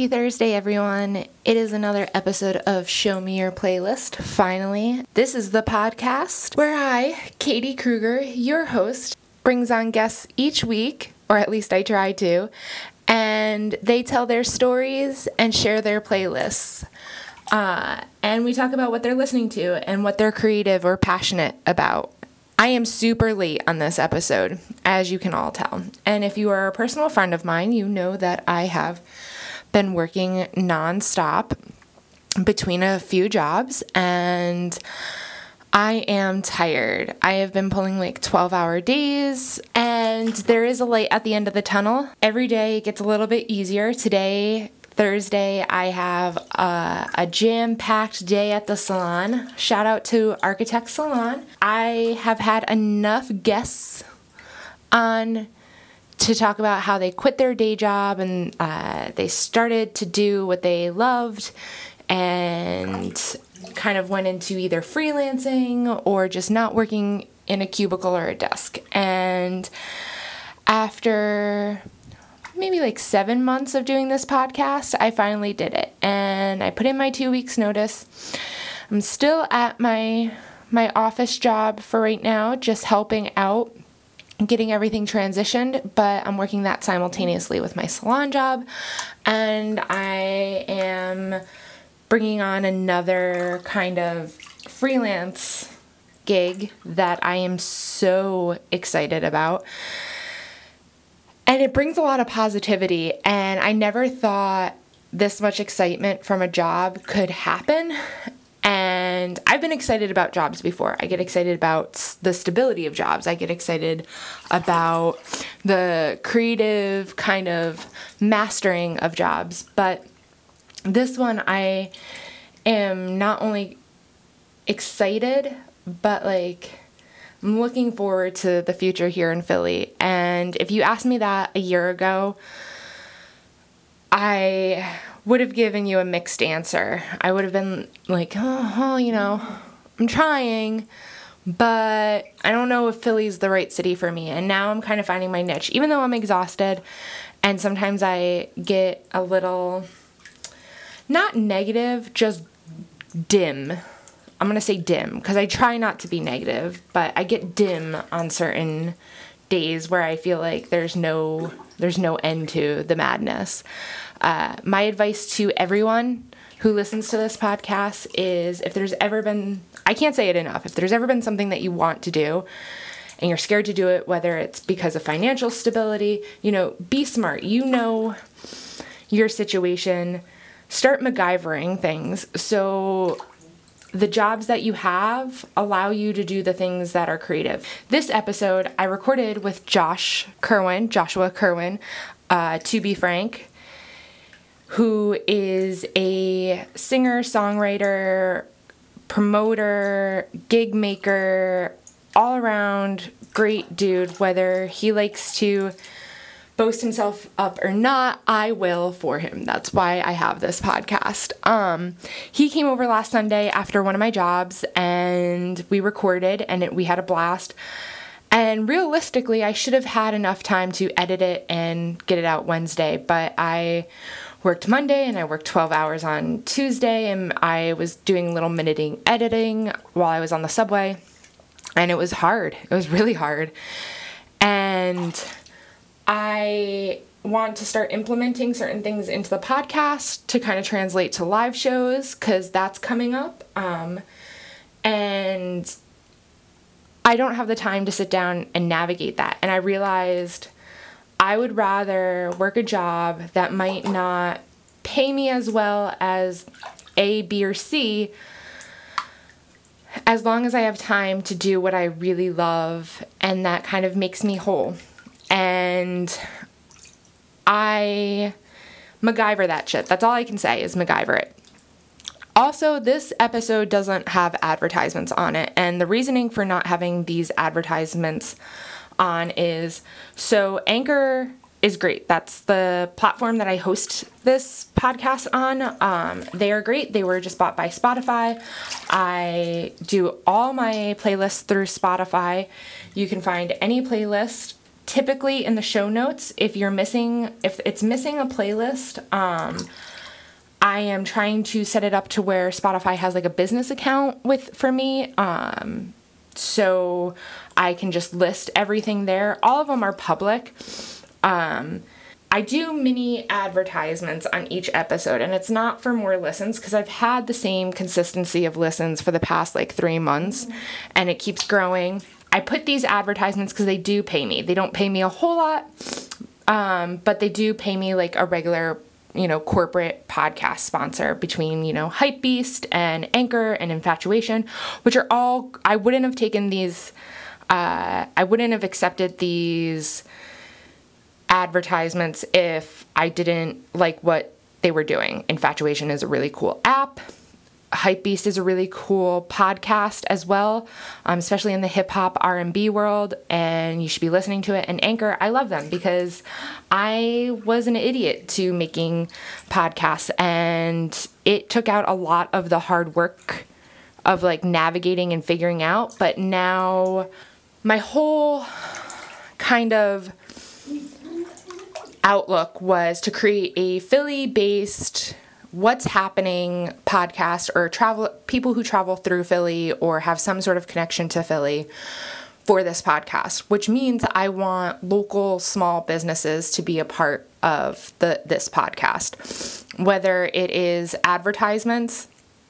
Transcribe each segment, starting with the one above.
Thursday, everyone. It is another episode of Show Me Your Playlist, finally. This is the podcast where I, Katie Kruger, your host, brings on guests each week, or at least I try to, and they tell their stories and share their playlists. And we talk about what they're listening to and what they're creative or passionate about. I am super late on this episode, as you can all tell. And if you are a personal friend of mine, you know that I have been working nonstop between a few jobs, and I am tired. I have been pulling like 12-hour days, and there is a light at the end of the tunnel. Every day gets a little bit easier. Today, Thursday, I have a jam-packed day at the salon. Shout out to Architect Salon. I have had enough guests on to talk about how they quit their day job and they started to do what they loved and kind of went into either freelancing or just not working in a cubicle or a desk. And after maybe like 7 months of doing this podcast, I finally did it. And I put in my 2 weeks notice. I'm still at my office job for right now, just helping out, getting everything transitioned, but I'm working that simultaneously with my salon job. And I am bringing on another kind of freelance gig that I am so excited about. And it brings a lot of positivity, and I never thought this much excitement from a job could happen. And I've been excited about jobs before. I get excited about the stability of jobs. I get excited about the creative kind of mastering of jobs. But this one, I am not only excited, but I'm looking forward to the future here in Philly. And if you asked me that a year ago, I would have given you a mixed answer. I would have been like, I'm trying, but I don't know if Philly's the right city for me. And now I'm kind of finding my niche, even though I'm exhausted. And sometimes I get a little, not negative, just dim. I'm going to say dim because I try not to be negative, but I get dim on certain days where I feel like there's no end to the madness. My advice to everyone who listens to this podcast is if there's ever been, I can't say it enough, if there's ever been something that you want to do and you're scared to do it, whether it's because of financial stability, be smart. You know your situation. Start MacGyvering things. So the jobs that you have allow you to do the things that are creative. This episode I recorded with Joshua Kerwin, to be frank, who is a singer, songwriter, promoter, gig maker, all around great dude. Whether he likes to boast himself up or not, I will for him. That's why I have this podcast. He came over last Sunday after one of my jobs, and we recorded, and we had a blast. And realistically, I should have had enough time to edit it and get it out Wednesday, but I worked Monday and I worked 12 hours on Tuesday, and I was doing little minuting editing while I was on the subway, and it was hard. It was really hard. And I want to start implementing certain things into the podcast to kind of translate to live shows, because that's coming up. And I don't have the time to sit down and navigate that. And I realized I would rather work a job that might not pay me as well as A, B, or C, as long as I have time to do what I really love, and that kind of makes me whole. And I MacGyver that shit. That's all I can say is MacGyver it. Also, this episode doesn't have advertisements on it, and the reasoning for not having these advertisements on is, so Anchor is great. That's the platform that I host this podcast on. They are great. They were just bought by Spotify. I do all my playlists through Spotify. You can find any playlist typically in the show notes. If it's missing a playlist, I am trying to set it up to where Spotify has like a business account for me. So I can just list everything there. All of them are public. I do mini advertisements on each episode, and it's not for more listens because I've had the same consistency of listens for the past like 3 months, and it keeps growing. I put these advertisements because they do pay me. They don't pay me a whole lot, but they do pay me like a regular, corporate podcast sponsor between, Hypebeast and Anchor and Infatuation, which are all, I wouldn't have taken these, I wouldn't have accepted these advertisements if I didn't like what they were doing. Infatuation is a really cool app. Hypebeast is a really cool podcast as well, especially in the hip-hop R&B world, and you should be listening to it. And Anchor, I love them because I was an idiot to making podcasts, and it took out a lot of the hard work of like navigating and figuring out. But now my whole kind of outlook was to create a Philly-based what's happening podcast, or people who travel through Philly or have some sort of connection to Philly for this podcast, which means I want local small businesses to be a part of this podcast, whether it is advertisements,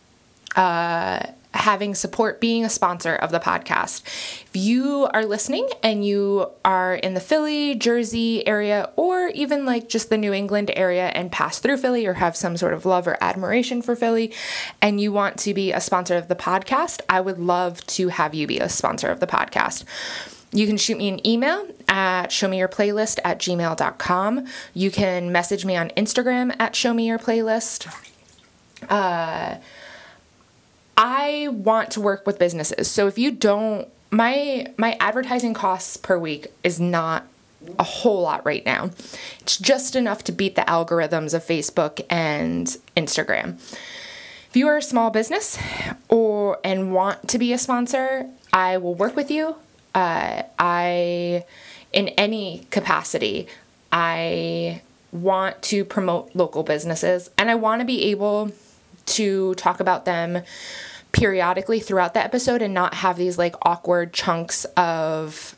having support, being a sponsor of the podcast. If you are listening and you are in the Philly, Jersey area, or even like just the New England area and pass through Philly or have some sort of love or admiration for Philly and you want to be a sponsor of the podcast, I would love to have you be a sponsor of the podcast. You can shoot me an email at showmeyourplaylist@gmail.com. You can message me on Instagram at showmeyourplaylist. I want to work with businesses. So if you don't, my advertising costs per week is not a whole lot right now. It's just enough to beat the algorithms of Facebook and Instagram. If you are a small business and want to be a sponsor, I will work with you. In any capacity, I want to promote local businesses, and I want to be able to talk about them periodically throughout the episode and not have these like awkward chunks of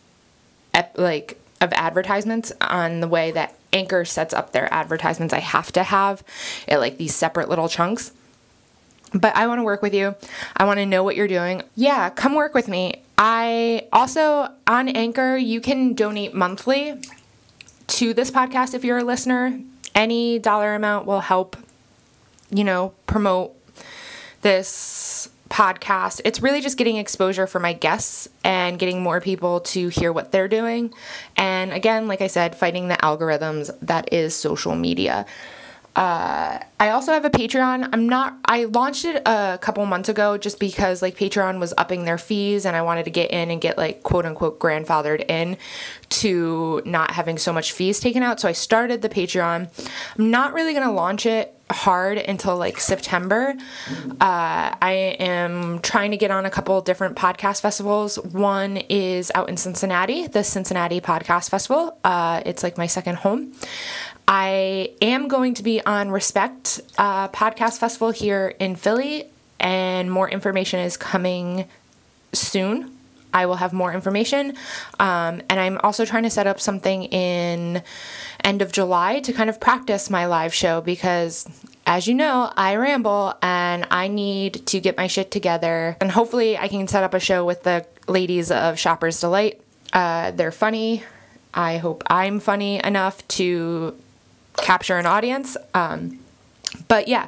advertisements on the way that Anchor sets up their advertisements. I have to have it like these separate little chunks. But I want to work with you. I want to know what you're doing. Yeah, come work with me. I also, on Anchor, you can donate monthly to this podcast if you're a listener. Any dollar amount will help, promote this podcast. It's really just getting exposure for my guests and getting more people to hear what they're doing. And again, like I said, fighting the algorithms that is social media. I also have a Patreon. I launched it a couple months ago just because like Patreon was upping their fees and I wanted to get in and get like quote unquote grandfathered in to not having so much fees taken out. So I started the Patreon. I'm not really going to launch it hard until like September. I am trying to get on a couple different podcast festivals. One is out in Cincinnati, the Cincinnati Podcast Festival. It's like my second home. I am going to be on Respect Podcast Festival here in Philly, and more information is coming soon. I will have more information. And I'm also trying to set up something in end of July to kind of practice my live show because, as you know, I ramble and I need to get my shit together. And hopefully I can set up a show with the ladies of Shopper's Delight. They're funny. I hope I'm funny enough to capture an audience. But yeah,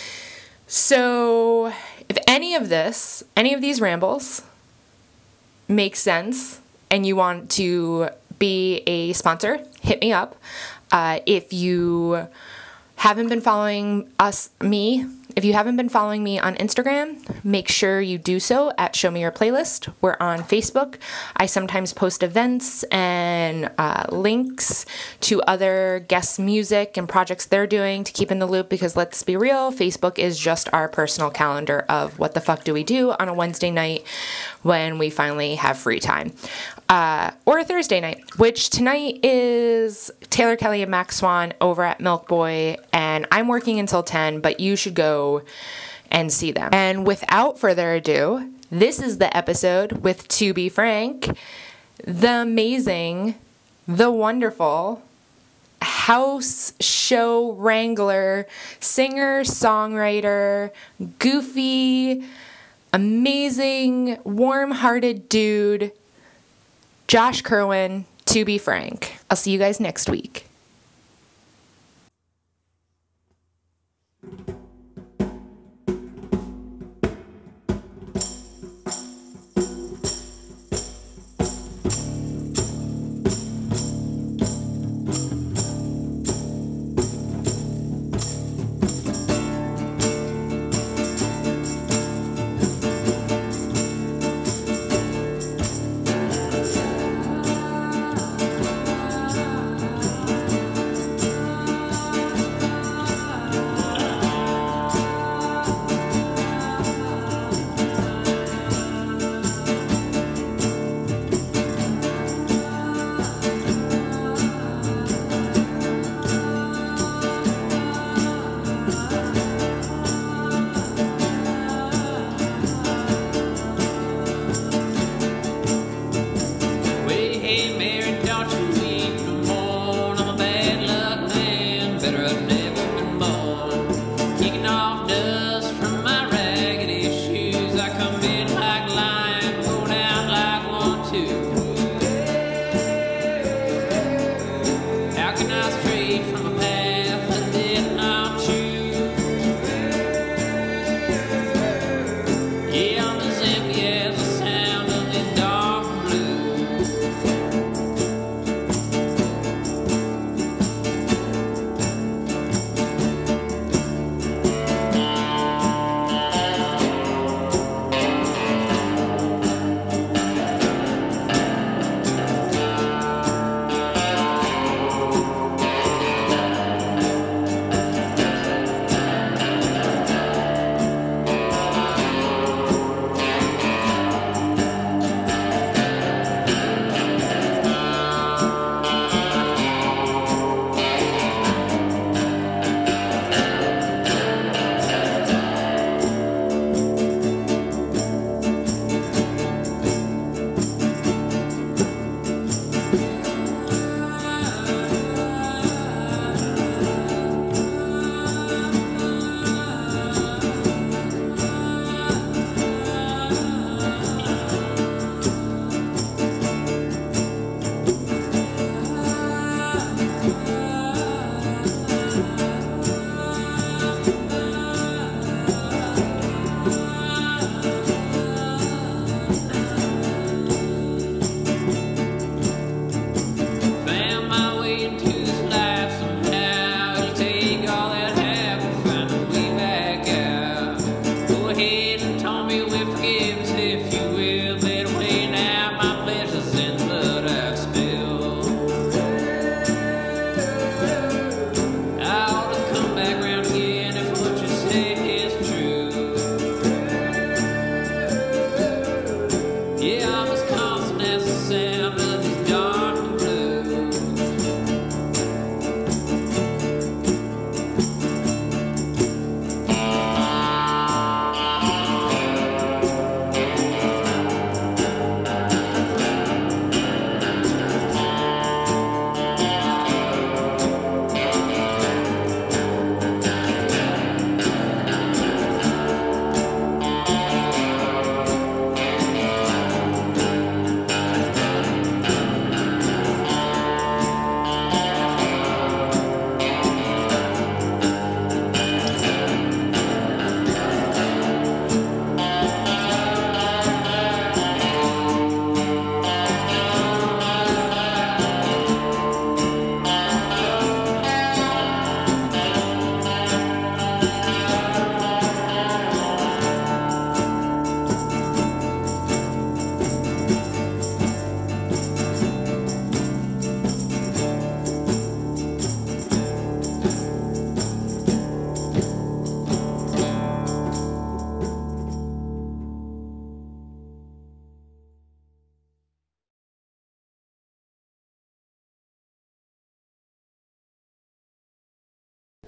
so if any of these rambles makes sense and you want to be a sponsor, hit me up. If you haven't been following if you haven't been following me on Instagram, make sure you do so at Show Me Your Playlist. We're on Facebook. I sometimes post events and links to other guests' music and projects they're doing to keep in the loop because let's be real, Facebook is just our personal calendar of what the fuck do we do on a Wednesday night when we finally have free time. or a Thursday night, which tonight is Taylor Kelly and Max Swan over at Milk Boy, and I'm working until 10, but you should go and see them. And without further ado, this is the episode with, to be frank, the amazing, the wonderful house show wrangler, singer, songwriter, goofy, amazing, warm-hearted dude, Josh Kerwin, to be frank. I'll see you guys next week.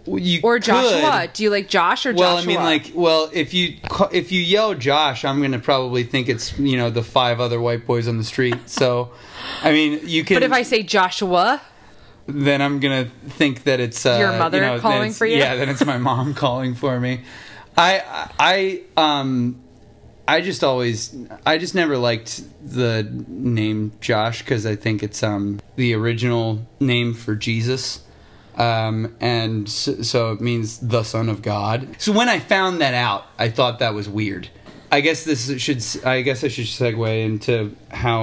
You Or could. Joshua. Do you like Josh or Well, Joshua? I mean, if you yell Josh, I'm gonna probably think it's the 5 other white boys on the street. So, I mean, you can. But if I say Joshua, then I'm gonna think that it's your mother calling for you. Yeah, then it's my mom calling for me. I just never liked the name Josh because I think it's the original name for Jesus. And so it means the Son of God. So when I found that out, I thought that was weird. I guess I should segue into how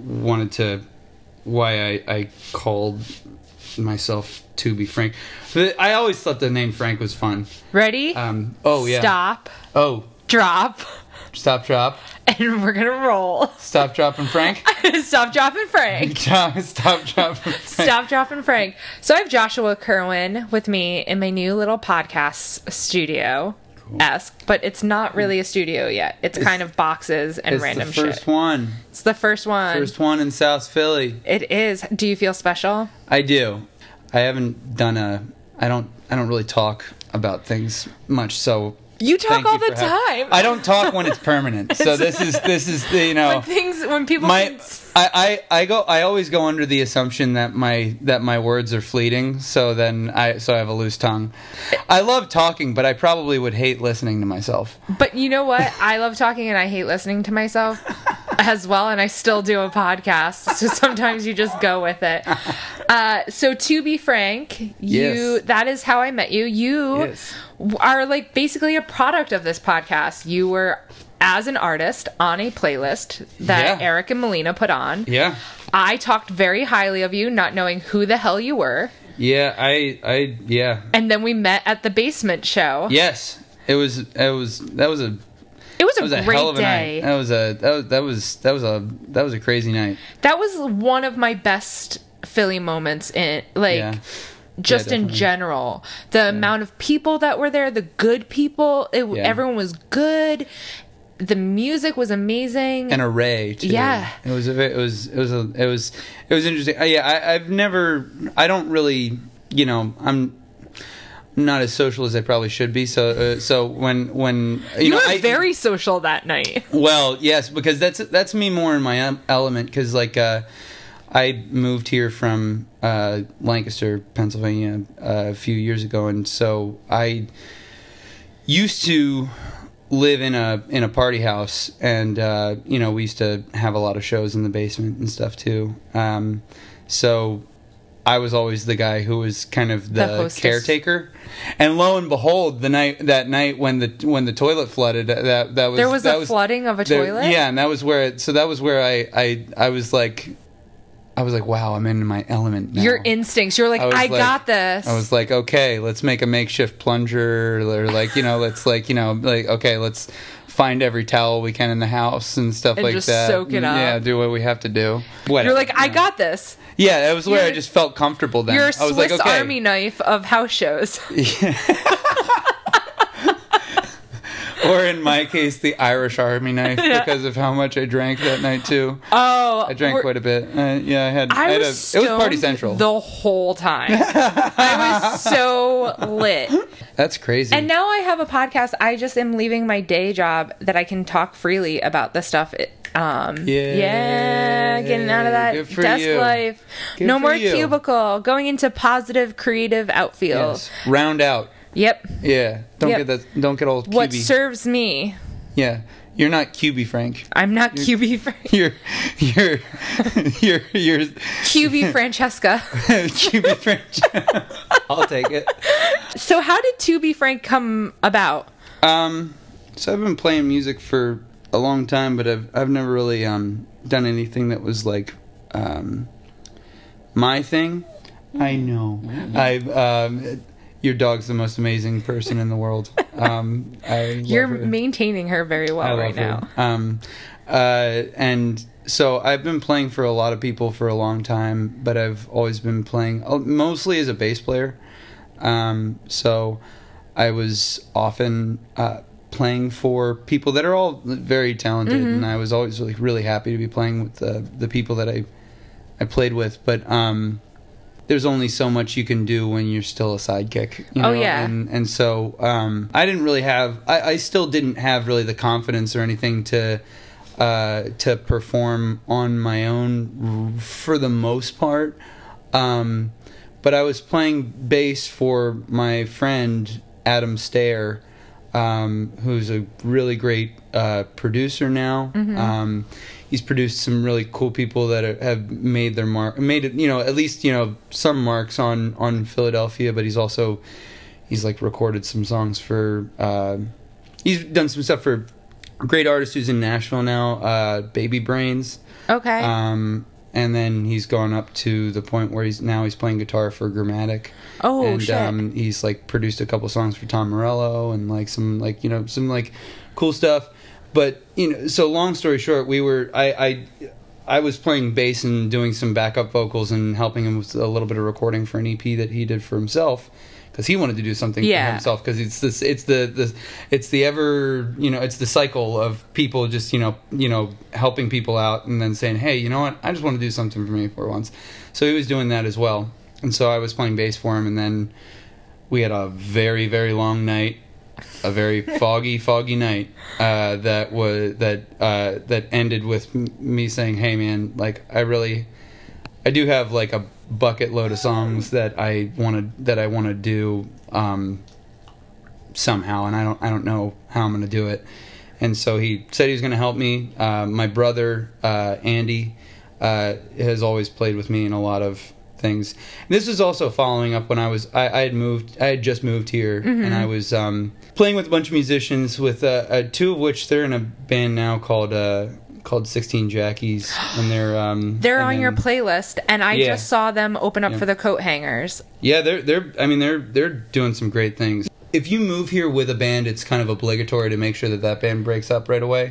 why I called myself To Be Frank. But I always thought the name Frank was fun. Ready? Oh yeah. Stop. Oh. Drop. Stop, drop. And we're gonna roll. Stop, drop, and Frank. Stop, drop, and Frank. Stop, drop, and Frank. Stop, drop, and Frank. So I have Joshua Kerwin with me in my new little podcast studio. Esque, but it's not really a studio yet. It's kind of boxes and random shit. It's the first one. It's the first one. First one in South Philly. It is. Do you feel special? I do. I haven't done I don't really talk about things much, so you talk all the time. I don't talk when it's permanent. So this is when people I always go under the assumption that my words are fleeting, so I have a loose tongue. I love talking, but I probably would hate listening to myself. But you know what? I love talking and I hate listening to myself as well, and I still do a podcast. So sometimes you just go with it. So To Be Frank, that is how I met you. You are like basically a product of this podcast. You were as an artist on a playlist that Eric and Melina put on. Yeah. I talked very highly of you, not knowing who the hell you were. Yeah, I. And then we met at the basement show. Yes. It was a great hell of a day. Night. That was a crazy night. That was one of my best Philly moments in in general. The amount of people that were there, the good people, everyone was good. The music was amazing. An array too. Yeah. It was interesting. I don't really, I'm not as social as I probably should be. So when you were very social that night. Well, yes, because that's me more in my element. Because I moved here from Lancaster, Pennsylvania, a few years ago, and so I used to live in a party house, and we used to have a lot of shows in the basement and stuff too. So I was always the guy who was kind of the caretaker. And lo and behold, that night when the toilet flooded, that was there was a flooding of a toilet. Yeah, and that was where I was like, wow, I'm in my element now. Your instincts. You're like, I got this. I was like, okay, let's make a makeshift plunger, or let's find every towel we can in the house and stuff and like just that. Soak it up. Yeah, do what we have to do. Whatever. You're like, I got this. Yeah, that was where I just felt comfortable then. You're a I was Swiss like, okay. Army knife of house shows. Yeah. Or in my case, the Irish Army knife, because of how much I drank that night too. Oh, I drank quite a bit. It was Party Central the whole time. I was so lit. That's crazy. And now I have a podcast. I just am leaving my day job that I can talk freely about the stuff. Getting out of that desk life. No more cubicle. Going into positive, creative outfield. Yes. Round out. Yep. Yeah. Don't get all QB. What serves me. Yeah. You're not QB Frank. I'm not QB Frank. You're QB Francesca. QB Francesca. I'll take it. So how did To Be Frank come about? So I've been playing music for a long time, but I've never really done anything that was like my thing. I know. Your dog's the most amazing person in the world. You're maintaining her very well right now. And so I've been playing for a lot of people for a long time, but I've always been playing mostly as a bass player. So I was often playing for people that are all very talented, and I was always really happy to be playing with the people that I played with. But there's only so much you can do when you're still a sidekick. You know? Oh, yeah. And so I didn't really have, I still didn't have really the confidence or anything to perform on my own for the most part. But I was playing bass for my friend Adam Stair, who's a really great producer now. He's produced some really cool people that have made their mark, at least some marks on Philadelphia. But he's like recorded some songs for. He's done some stuff for great artist who's in Nashville now, Baby Brains. Okay. And then he's gone up to the point where he's playing guitar for Grammatic. Oh, and, shit. He's like produced a couple songs for Tom Morello and like some cool stuff. But so long story short, I was playing bass and doing some backup vocals and helping him with a little bit of recording for an EP that he did for himself. Because he wanted to do something for himself. Because it's the cycle of people just helping people out and then saying, hey, you know what, I just want to do something for me for once. So he was doing that as well, and so I was playing bass for him, and then we had a very, very long night, a very foggy night that ended with me saying, hey man, like I do have like a bucket load of songs that I want to do somehow, and I don't know how I'm going to do it. And so he said he was going to help me. My brother Andy has always played with me in a lot of things. This was also following up when I had just moved here, and I was playing with a bunch of musicians with two of which they're in a band now called 16 Jackies, and they're on your playlist, and I just saw them open up for the Coat Hangers. Yeah, they're doing some great things. If you move here with a band, it's kind of obligatory to make sure that band breaks up right away,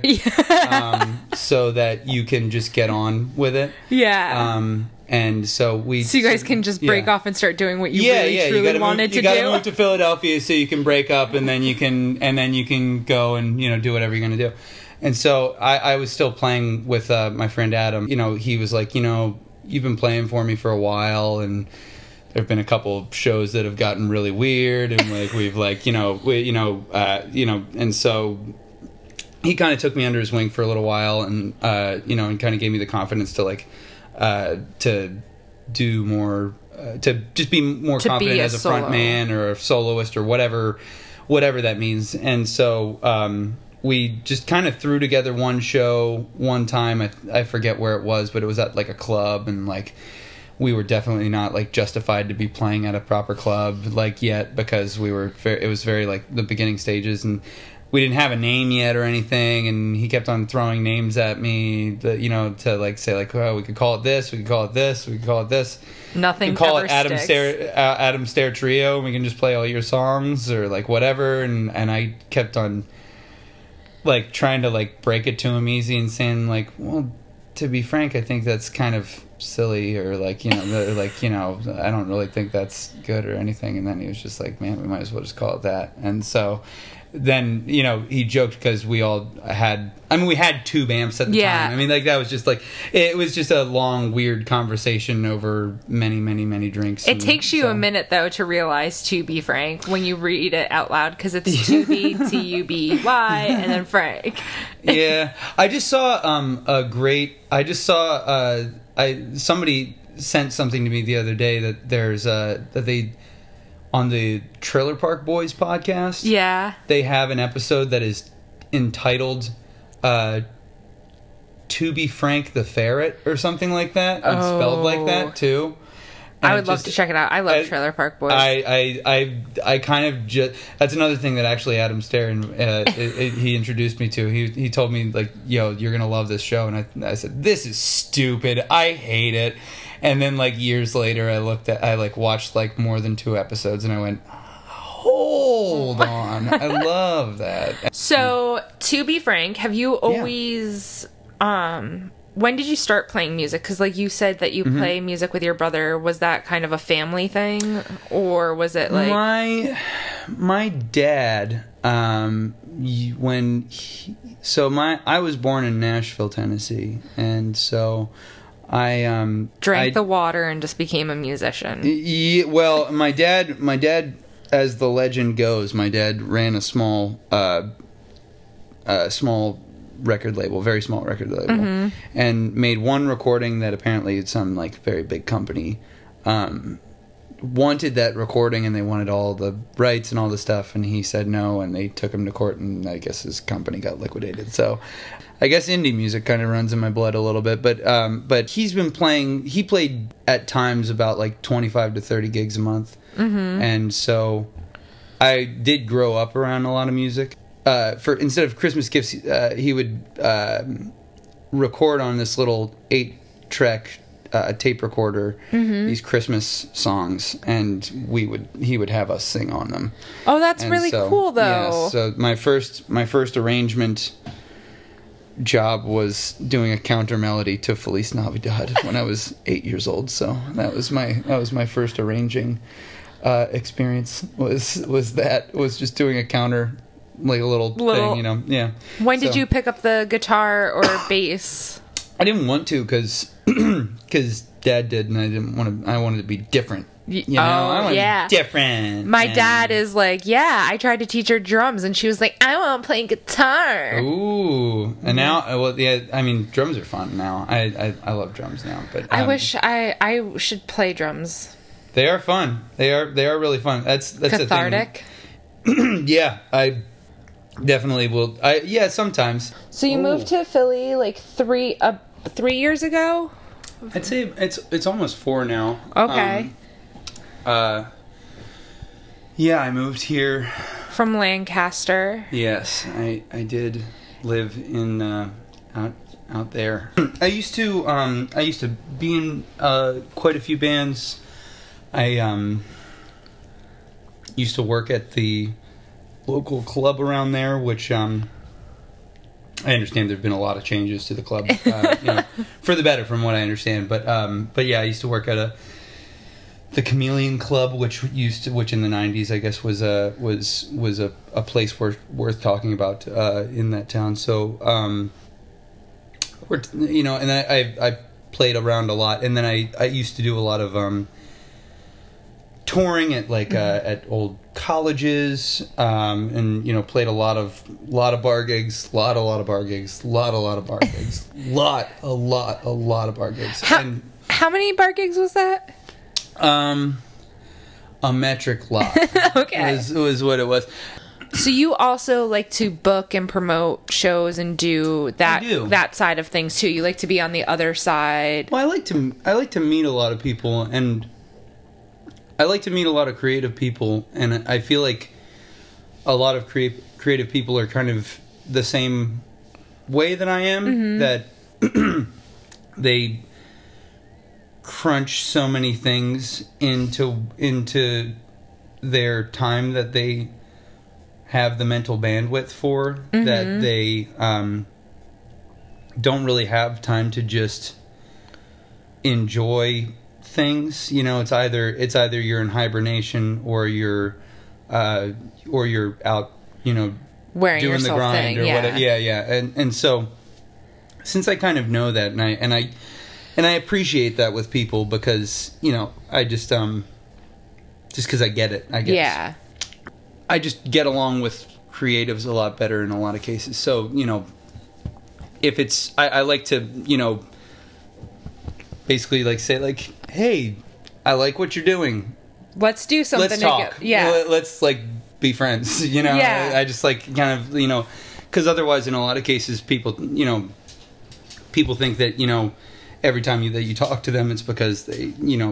so that you can just get on with it. Yeah. And so you guys can just break off and start doing what you truly wanted to do. You got to move to Philadelphia so you can break up, and then you can go and do whatever you're going to do. And so I was still playing with my friend Adam. He was like, you've been playing for me for a while, and there have been a couple of shows that have gotten really weird, and like we've like and so he kind of took me under his wing for a little while, and and kind of gave me the confidence to to do more, to just be more confident as a front man or a soloist or whatever that means. And so we just kind of threw together one show one time. I forget where it was, but it was at like a club, and like we were definitely not like justified to be playing at a proper club like yet, because it was very like the beginning stages, and we didn't have a name yet or anything, and he kept on throwing names at me that, to like say like, oh, we could call it this, we could call it this, we could call it this. Nothing. We can call ever it Adam sticks. Adam Stair Trio, and we can just play all your songs or like whatever. And I kept on like trying to like break it to him easy and saying like, well, to be frank, I think that's kind of silly, or like I don't really think that's good or anything. And then he was just like, man, we might as well just call it that. And so then he joked because we had tube amps at the time. I mean, like that was just like, it was just a long weird conversation over many drinks. It takes you a minute though to realize "to be frank" when you read it out loud, because it's to be Tuby and then Frank. Yeah, I just saw somebody sent something to me the other day that there's that they, on the Trailer Park Boys podcast, they have an episode that is entitled "To Be Frank the Ferret" or something like that, and spelled like that too. And I would love to check it out. I love Trailer Park Boys. I kind of just, that's another thing that actually Adam Stair he introduced me to. He told me like, yo, you're gonna love this show, and I said, this is stupid, I hate it. And then like years later, I watched like more than 2 episodes, and I went, hold on, I love that. So, to be frank, have you always when did you start playing music? Because like you said that you play music with your brother. Was that kind of a family thing, or was it like my dad? I was born in Nashville, Tennessee, and so Drank the water and just became a musician. Well, my dad, as the legend goes, my dad ran a small record label, very small record label, and made one recording that apparently some like very big company wanted that recording, and they wanted all the rights and all the stuff, and he said no, and they took him to court, and I guess his company got liquidated. So I guess indie music kind of runs in my blood a little bit, but he's been playing. He played at times about like 25 to 30 gigs a month, and so I did grow up around a lot of music. Instead of Christmas gifts, he would record on this little 8-track tape recorder these Christmas songs, and he would have us sing on them. Oh, that's really cool, though. Yeah, so my first arrangement job was doing a counter melody to Feliz Navidad when I was 8 years old. So that was my first arranging experience. Was just doing a counter, like a little thing, you know. Yeah. When did you pick up the guitar or bass? I didn't want to because Dad did, and I didn't want to. I wanted to be different. You know, I wanted to be different. My dad is like, yeah. I tried to teach her drums, and she was like, I want to play guitar. Ooh, and now, well, yeah. I mean, drums are fun now. I love drums now, but I wish I should play drums. They are fun. They are really fun. That's cathartic. The thing. Yeah, I definitely will. Yeah, sometimes. So you moved to Philly like 3 years ago? I'd say it's almost 4 now. Okay. Yeah, I moved here from Lancaster. Yes, I did live in out there. I used to be in quite a few bands. I used to work at the local club around there, which I understand there've been a lot of changes to the club, for the better, from what I understand. But yeah, I used to work at the Chameleon Club, which in the 90s, I guess, was a place worth talking about in that town. So and then I played around a lot, and then I used to do a lot of touring at at old colleges, and played a lot of bar gigs, a lot of bar gigs, a lot of bar gigs, a lot of bar gigs. How many bar gigs was that? A metric lot. Okay, was what it was. So you also like to book and promote shows and do that side of things too. You like to be on the other side. Well, I like to meet a lot of people, and I like to meet a lot of creative people, and I feel like a lot of creative people are kind of the same way that I am, that they crunch so many things into their time that they have the mental bandwidth for, that they don't really have time to just enjoy things. It's either you're in hibernation or you're out, wearing doing the grind thin, or whatever. Yeah. And so since I kind of know that, and I appreciate that with people, because I just because I get it, I guess. Yeah. I just get along with creatives a lot better in a lot of cases. So if it's I like to basically say hey, I like what you're doing. Let's do something. Let's talk. Yeah. Let's be friends. Yeah. I just kind of because otherwise in a lot of cases people think that every time that you talk to them it's because they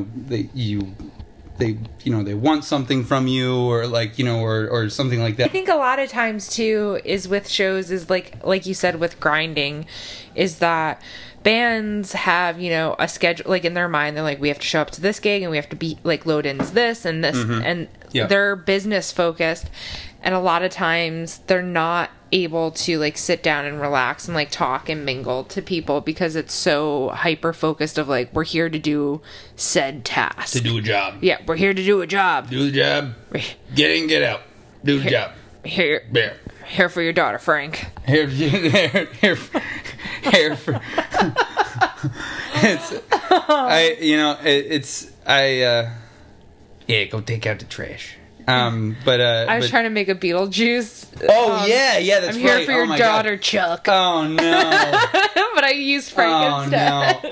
want something from you, or or something like that. I think a lot of times too is with shows is like you said with grinding, is that bands have a schedule, in their mind. They're like, we have to show up to this gig and we have to be load in this and this, and they're business focused, and a lot of times they're not able to sit down and relax and talk and mingle to people, because it's so hyper focused of we're here to do said task, to do a job. Yeah, we're here to do a job. Do the job. Get in, get out. Do the job. Here for your daughter, Frank. Here for Yeah, go take out the trash. But I was trying to make a Beetlejuice. Oh yeah, that's I'm here right. for your daughter, Chuck. Oh no! But I used Frank instead. No!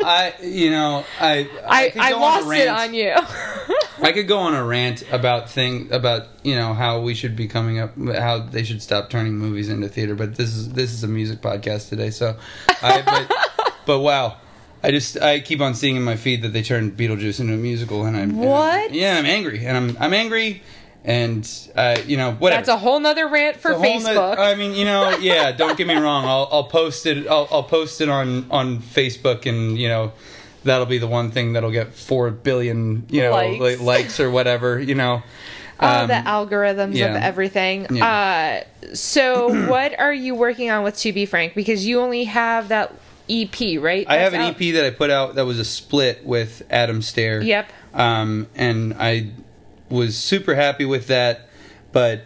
I lost it on you. I could go on a rant about how we should be coming up, how they should stop turning movies into theater. But this is a music podcast today, so. But wow. I keep on seeing in my feed that they turned Beetlejuice into a musical, and I'm angry, and I'm angry, and whatever. That's a whole nother rant for Facebook. Don't get me wrong. I'll post it. I'll post it on Facebook, and that'll be the one thing that'll get 4 billion likes or whatever. The algorithms of everything. Yeah. So what are you working on with To Be Frank? Because you only have that EP, right? I have an EP that I put out that was a split with Adam Stair. Yep. And I was super happy with that, but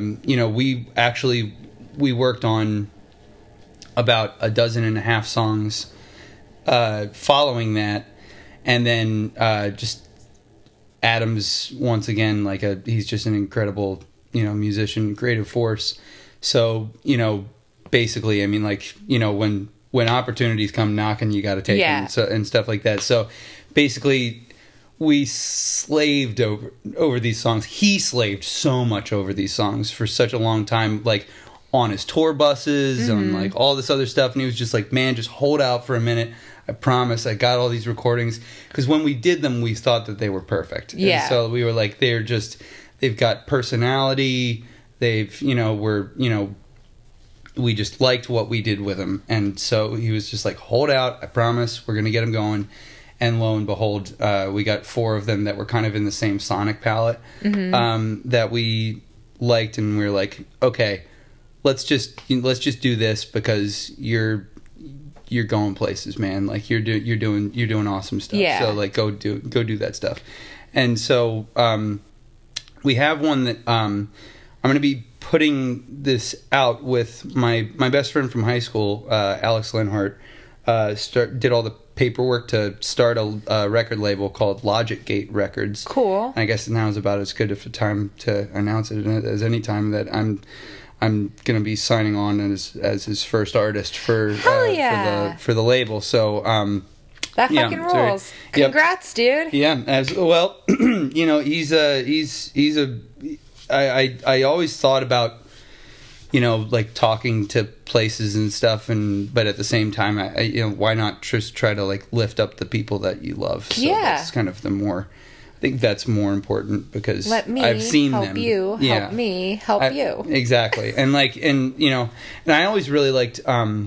we worked on about 12.5 songs following that, and then just Adam's once again he's just an incredible musician, creative force. So basically, when opportunities come knocking, you got to take them, and stuff like that. So basically, we slaved over these songs. He slaved so much over these songs for such a long time, on his tour buses and all this other stuff. And he was just like, man, just hold out for a minute. I promise. I got all these recordings. Because when we did them, we thought that they were perfect. Yeah. And so we were like, they've got personality. We just liked what we did with him. And so he was just like, hold out. I promise. We're going to get him going. And lo and behold, we got 4 of them that were kind of in the same sonic palette that we liked. And we were like, okay, let's just do this because you're going places, man. You're doing awesome stuff. Yeah. So go do that stuff. And so we have one that I'm going to be putting this out with my best friend from high school, Alex Lenhart. Did all the paperwork to start a record label called Logic Gate Records. Cool. And I guess now is about as good of a time to announce it as any time that I'm going to be signing on as his first artist for the label. So that fucking rules. Congrats, dude. Yeah, I always thought about talking to places and stuff, but at the same time, why not just try to lift up the people that you love? So that's kind of I think that's more important because I've seen them. Help you, help me, help you. Exactly, and I always really liked.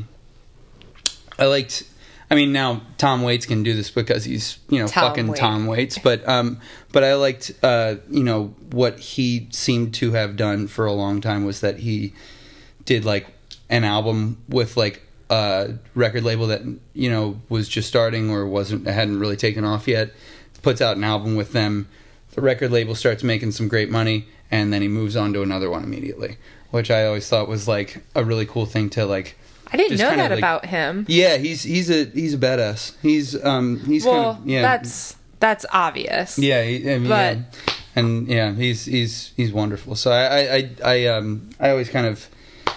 Now Tom Waits can do this because he's Tom Waits, but I liked what he seemed to have done for a long time was that he did an album with a record label that was just starting or hadn't really taken off yet, puts out an album with them, the record label starts making some great money, and then he moves on to another one immediately, which I always thought was a really cool thing to I didn't know that about him. Yeah, he's a badass. He's that's obvious. Yeah, he's wonderful. So I always kind of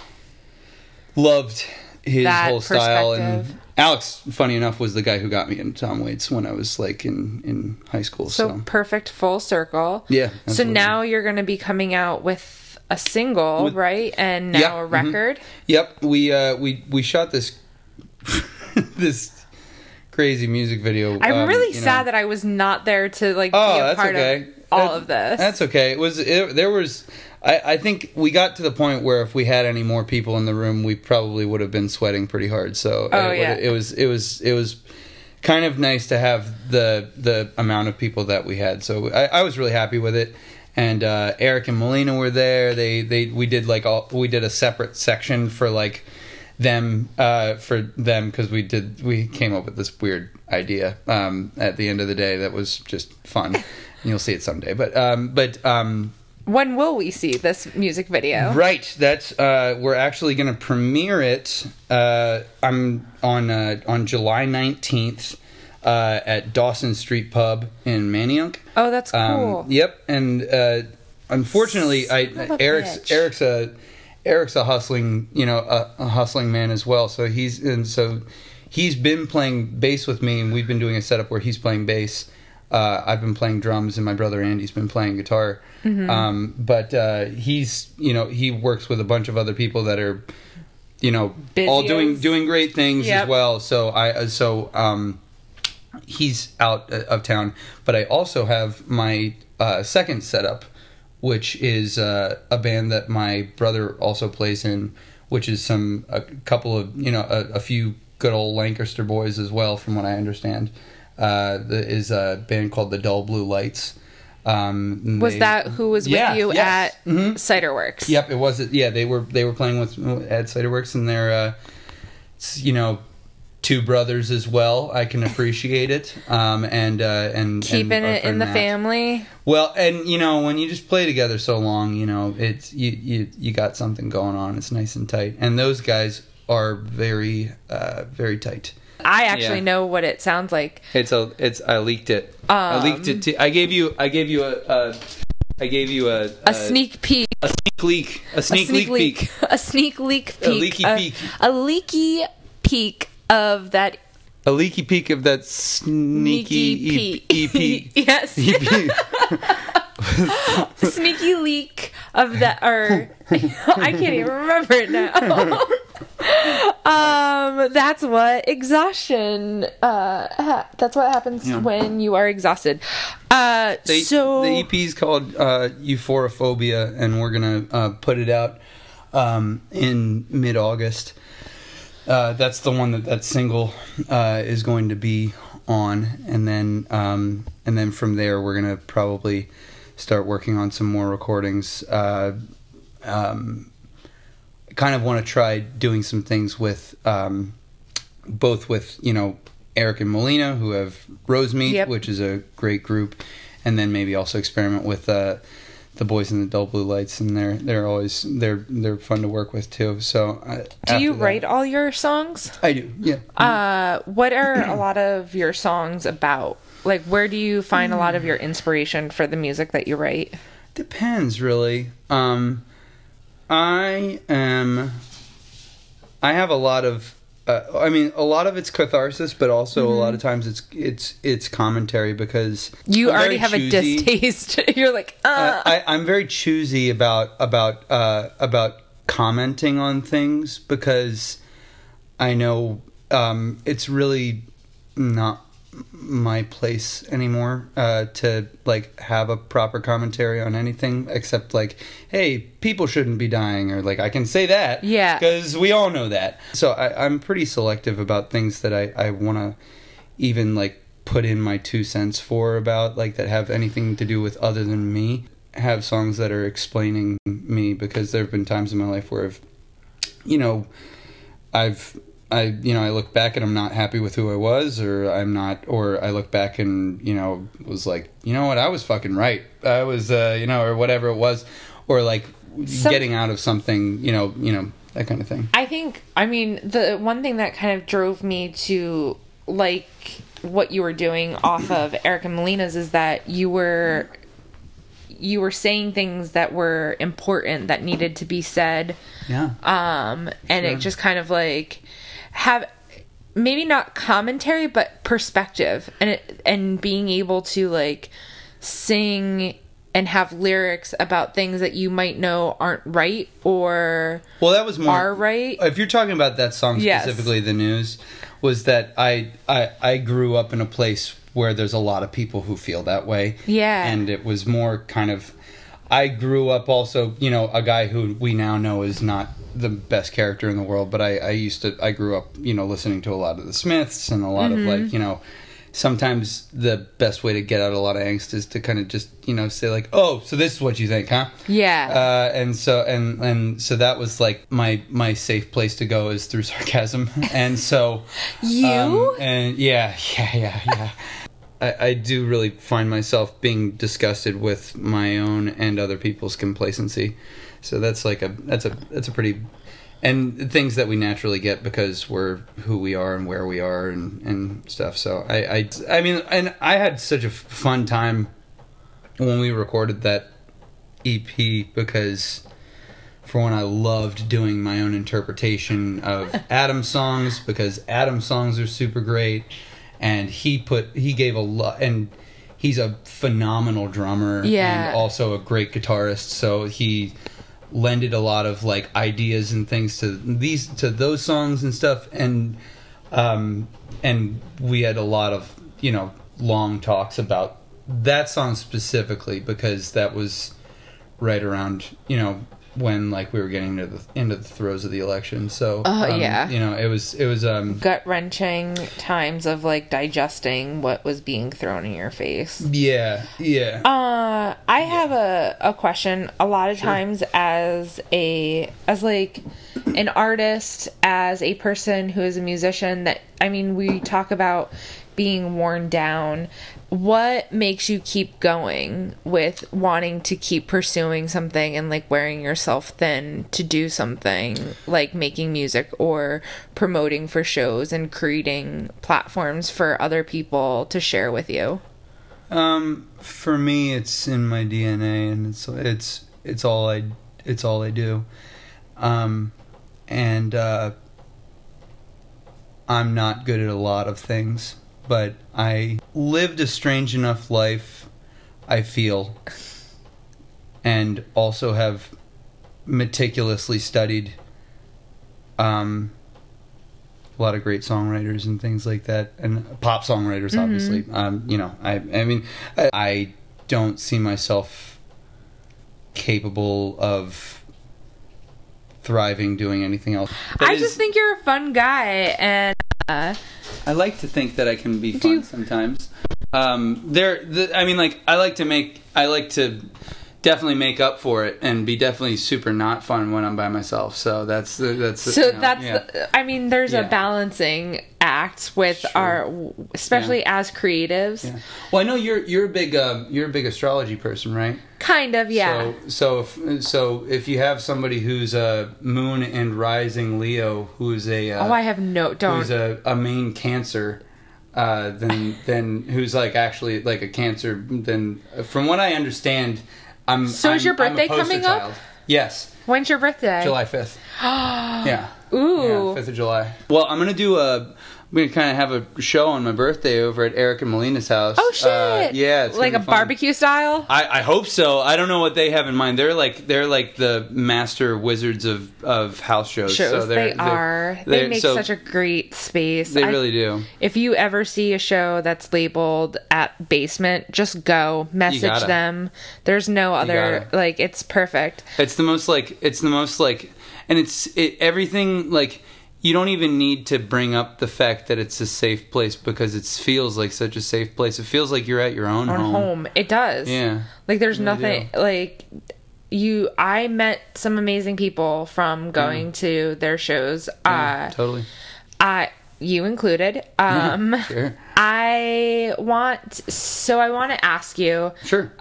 loved his whole style. And Alex, funny enough, was the guy who got me into Tom Waits when I was in high school. So perfect full circle. Yeah. Absolutely. So now you're going to be coming out with a single, right? And now a record. Yep. We shot this this crazy music video. I'm really sad that I was not there to be a part of all of this. That's okay. I think we got to the point where if we had any more people in the room, we probably would have been sweating pretty hard. So it was kind of nice to have the amount of people that we had. So I was really happy with it. And Eric and Melina were there. We did a separate section for them because we came up with this weird idea at the end of the day that was just fun. And you'll see it someday. But when will we see this music video? Right, that's we're actually going to premiere it. I'm on July 19th. at Dawson Street Pub in Manayunk. Oh, that's cool. Yep, and unfortunately, Eric's a hustling, a hustling man as well. So he's been playing bass with me, and we've been doing a setup where he's playing bass. I've been playing drums, and my brother Andy's been playing guitar. Mm-hmm. But he's, he works with a bunch of other people that are, all doing great things as well. So he's out of town. But I also have my second setup, which is a band that my brother also plays in, which is a couple of, a few good old Lancaster boys as well, from what I understand. Is a band called the Dull Blue Lights. Was that who was with you at Ciderworks? Yep, it was. Yeah, they were playing at Ciderworks, and they're two brothers as well. I can appreciate it. And keeping it in the family. Well, and when you just play together so long, it's you got something going on. It's nice and tight, and those guys are very very tight. I actually know what it sounds like. I leaked it. I leaked it to. I gave you a sneak peek. A sneak leak. A sneak leak peek. A sneak leak peek. A leaky peek. A leaky peek of that. A leaky peek of that sneaky EP. Yes. Sneaky leak of that, or I can't even remember it now. That's what exhaustion. That's what happens when you are exhausted. The EP is called Euphorophobia, and we're gonna put it out in mid-August. That's the one that single is going to be on, and then from there we're gonna probably start working on some more recordings. Kind of want to try doing some things with both with Eric and Molina, who have Rosemeat, which is a great group, and then maybe also experiment with the boys in the Dull Blue Lights, and they're fun to work with too. So do you write all your songs? I do, yeah. What are a lot of your songs about? Like, where do you find a lot of your inspiration for the music that you write? Depends, really. I have a lot of, a lot of it's catharsis, but also a lot of times it's commentary, because you already have a distaste. You're like, I'm very choosy about commenting on things, because I know it's really not my place anymore to have a proper commentary on anything, except hey, people shouldn't be dying, or I can say that, because we all know that. So I'm pretty selective about things that I want to even put in my 2 cents for, about that have anything to do with other than me. Have songs that are explaining me, because there have been times in my life where I look back and I'm not happy with who I was, or I look back and, was like, what, I was fucking right. I was, or whatever it was, or getting out of something, that kind of thing. The one thing that kind of drove me to what you were doing off of Eric and Molina's is that you were saying things that were important, that needed to be said. Yeah. And it just kind of have maybe not commentary, but perspective, and being able to sing and have lyrics about things that you might know aren't right, or that was more are right. If you're talking about that song specifically, The News, was that I grew up in a place where there's a lot of people who feel that way. Yeah. And it was more kind of, I grew up also, a guy who we now know is not the best character in the world, but I grew up, listening to a lot of the Smiths, and a lot of sometimes the best way to get out a lot of angst is to kind of just, say oh, so this is what you think, huh? Yeah. And so that was my safe place to go, is through sarcasm. And so and yeah. I do really find myself being disgusted with my own and other people's complacency. So that's a pretty and things that we naturally get because we're who we are and where we are and stuff. So I mean, and I had such a fun time when we recorded that EP, because for one, I loved doing my own interpretation of Adam's songs, because Adam's songs are super great, and he gave a lot, and he's a phenomenal drummer, and also a great guitarist, so he lended a lot of like ideas and things to those songs and stuff, and we had a lot of, you know, long talks about that song specifically, because that was right around, you know, when like we were getting into the throes of the election. So you know, it was gut-wrenching times of like digesting what was being thrown in your face. Yeah. I have a question. A lot of times as like an artist, as a person who is a musician, that, I mean, we talk about being worn down. What makes you keep going with wanting to keep pursuing something and like wearing yourself thin to do something like making music or promoting for shows and creating platforms for other people to share with you? For me, it's in my DNA, and it's all I do. And I'm not good at a lot of things, but I lived a strange enough life, I feel, and also have meticulously studied a lot of great songwriters and things like that, and pop songwriters, obviously. You know, I mean, I don't see myself capable of thriving doing anything else. I just think you're a fun guy, and I like to think that I can be fun sometimes. I mean, like, I like to definitely make up for it and be definitely super not fun when I'm by myself. So that's I mean, there's a balancing act with especially as creatives. Yeah. Well, I know you're a big astrology person, right? Kind of, yeah. So if you have somebody who's a moon and rising Leo, who's a who's a main Cancer, then who's like actually like a Cancer, then from what I understand, is your birthday coming up? Yes. When's your birthday? July 5th. Yeah. Ooh. Yeah, 5th of July. Well, I'm going to kind of have a show on my birthday over at Eric and Melina's house. Oh, shit. Yeah. It's like a barbecue style? I hope so. I don't know what they have in mind. They're like the master wizards of house shows. So they make such a great space. They really do. If you ever see a show that's labeled at basement, just go message them. There's no other, like, it's perfect. It's the most and everything, like, you don't even need to bring up the fact that it's a safe place, because it feels like such a safe place. It feels like you're at your own home. It does. Yeah. Like, there's nothing like I met some amazing people from going to their shows. Totally. You included. Sure. I want to ask you. Sure.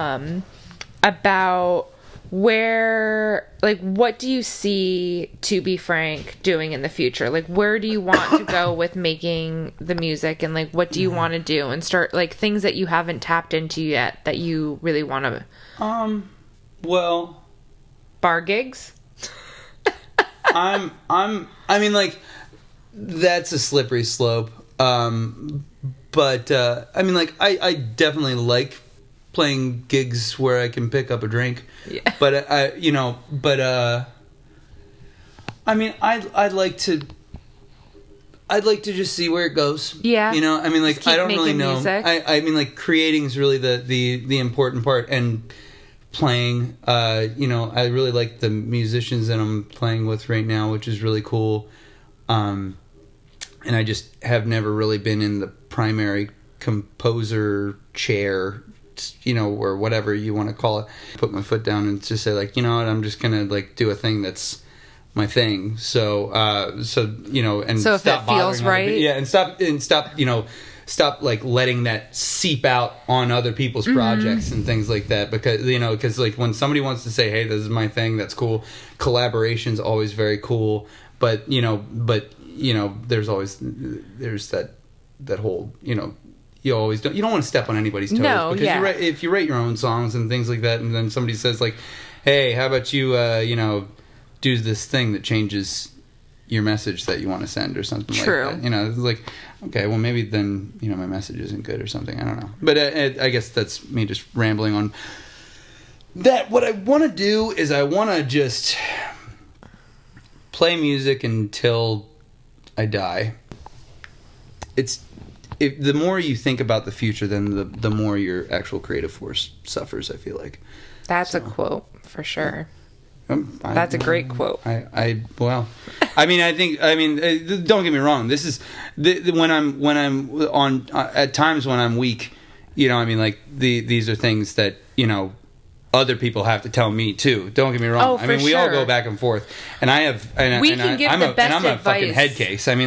About what do you see To Be Frank doing in the future? Like, where do you want to go with making the music, and like, what do you want to do, and start like things that you haven't tapped into yet that you really want to? Well, bar gigs. I mean, like, that's a slippery slope. But I mean, like, I definitely like playing gigs where I can pick up a drink. Yeah. But I mean, I'd like to just see where it goes. Yeah. You know, I mean, like, I don't really know. Music. I mean, like, creating is really the important part, and playing. You know, I really like the musicians that I'm playing with right now, which is really cool. And I just have never really been in the primary composer chair, you know, or whatever you want to call it. Put my foot down and just say, like, you know what, I'm just gonna like do a thing that's my thing. So you know, and so stop if it feels right, and stop stop like letting that seep out on other people's projects and things like that, because because like when somebody wants to say, hey, this is my thing, that's cool. Collaboration's always very cool, but there's that whole you always don't want to step on anybody's toes, because if you write your own songs and things like that, and then somebody says like, hey, how about you do this thing that changes your message that you want to send or something like that. It's like, okay, well maybe then, my message isn't good or something. I don't know. But I guess that's me just rambling on that. What I want to do is I want to just play music until I die. The more you think about the future, then the more your actual creative force suffers, I feel like. That's a quote for sure. That's a great quote. I think don't get me wrong. This is when I'm on at times when I'm weak. These are things that other people have to tell me too. Don't get me wrong. We all go back and forth, and I have. And we can give the best advice. I'm a fucking head case. There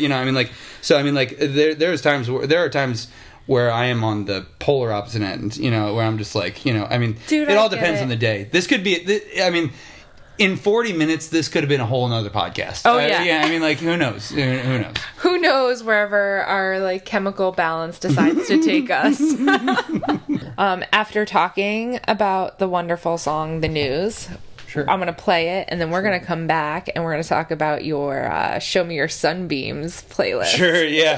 are times where I am on the polar opposite end, where I'm just like, Dude, it all depends on the day. This could be, in 40 minutes, this could have been a whole nother podcast. Oh, yeah. Who knows? Who knows? Who knows wherever our, chemical balance decides to take us. After talking about the wonderful song, The News, sure, I'm going to play it, and then we're going to come back, and we're going to talk about your Show Me Your Sunbeams playlist. Sure, yeah.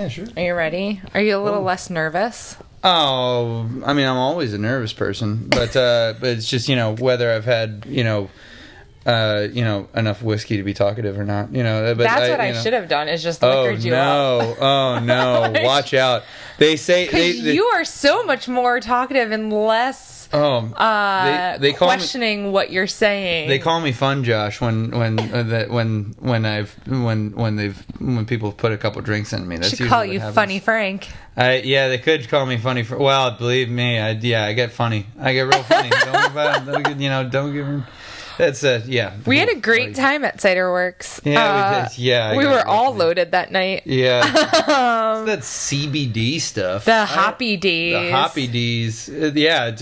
Yeah, sure. Are you ready? Are you a little less nervous? Oh, I mean, I'm always a nervous person, but it's just, whether I've had, enough whiskey to be talkative or not, But That's what I should have done, is just liquored you up. Oh, no. Watch out. They say... Because you are so much more talkative and less they call questioning what you're saying. They call me Fun Josh when people put a couple drinks in me. That's should usually call what you happens. Funny Frank. Yeah, they could call me Funny. Well, believe me, I get funny. I get real funny. Don't give them. That's yeah. We had a great time at Cider Works. Yeah, we did. Yeah, we were all loaded that night. Yeah, that CBD stuff. The Hoppy Days. The Hoppy Days. Yeah,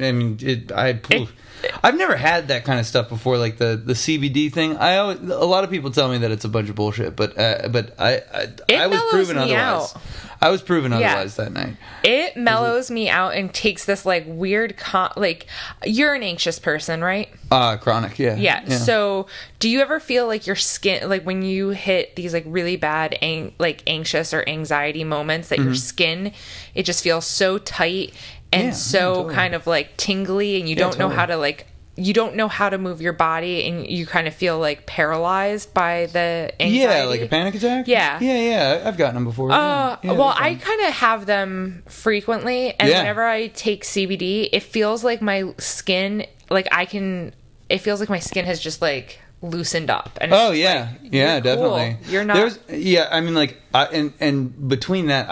I've never had that kind of stuff before, like the CBD thing. A lot of people tell me that it's a bunch of bullshit, but I was proven otherwise. I was proven otherwise that night. It mellows me out and takes this like weird you're an anxious person, right? Chronic, yeah. Yeah. So, do you ever feel like your skin, like when you hit these like really bad anxious or anxiety moments, that your skin, it just feels so tight and totally. Kind of like tingly, and you don't know how to you don't know how to move your body, and you kind of feel like paralyzed by the anxiety. Yeah, like a panic attack? Yeah. Yeah, I've gotten them before. Well, I kind of have them frequently, and whenever I take CBD, it feels like my skin, it feels like my skin has just like loosened up. And it's definitely. Cool. You're not. I mean, like, and between that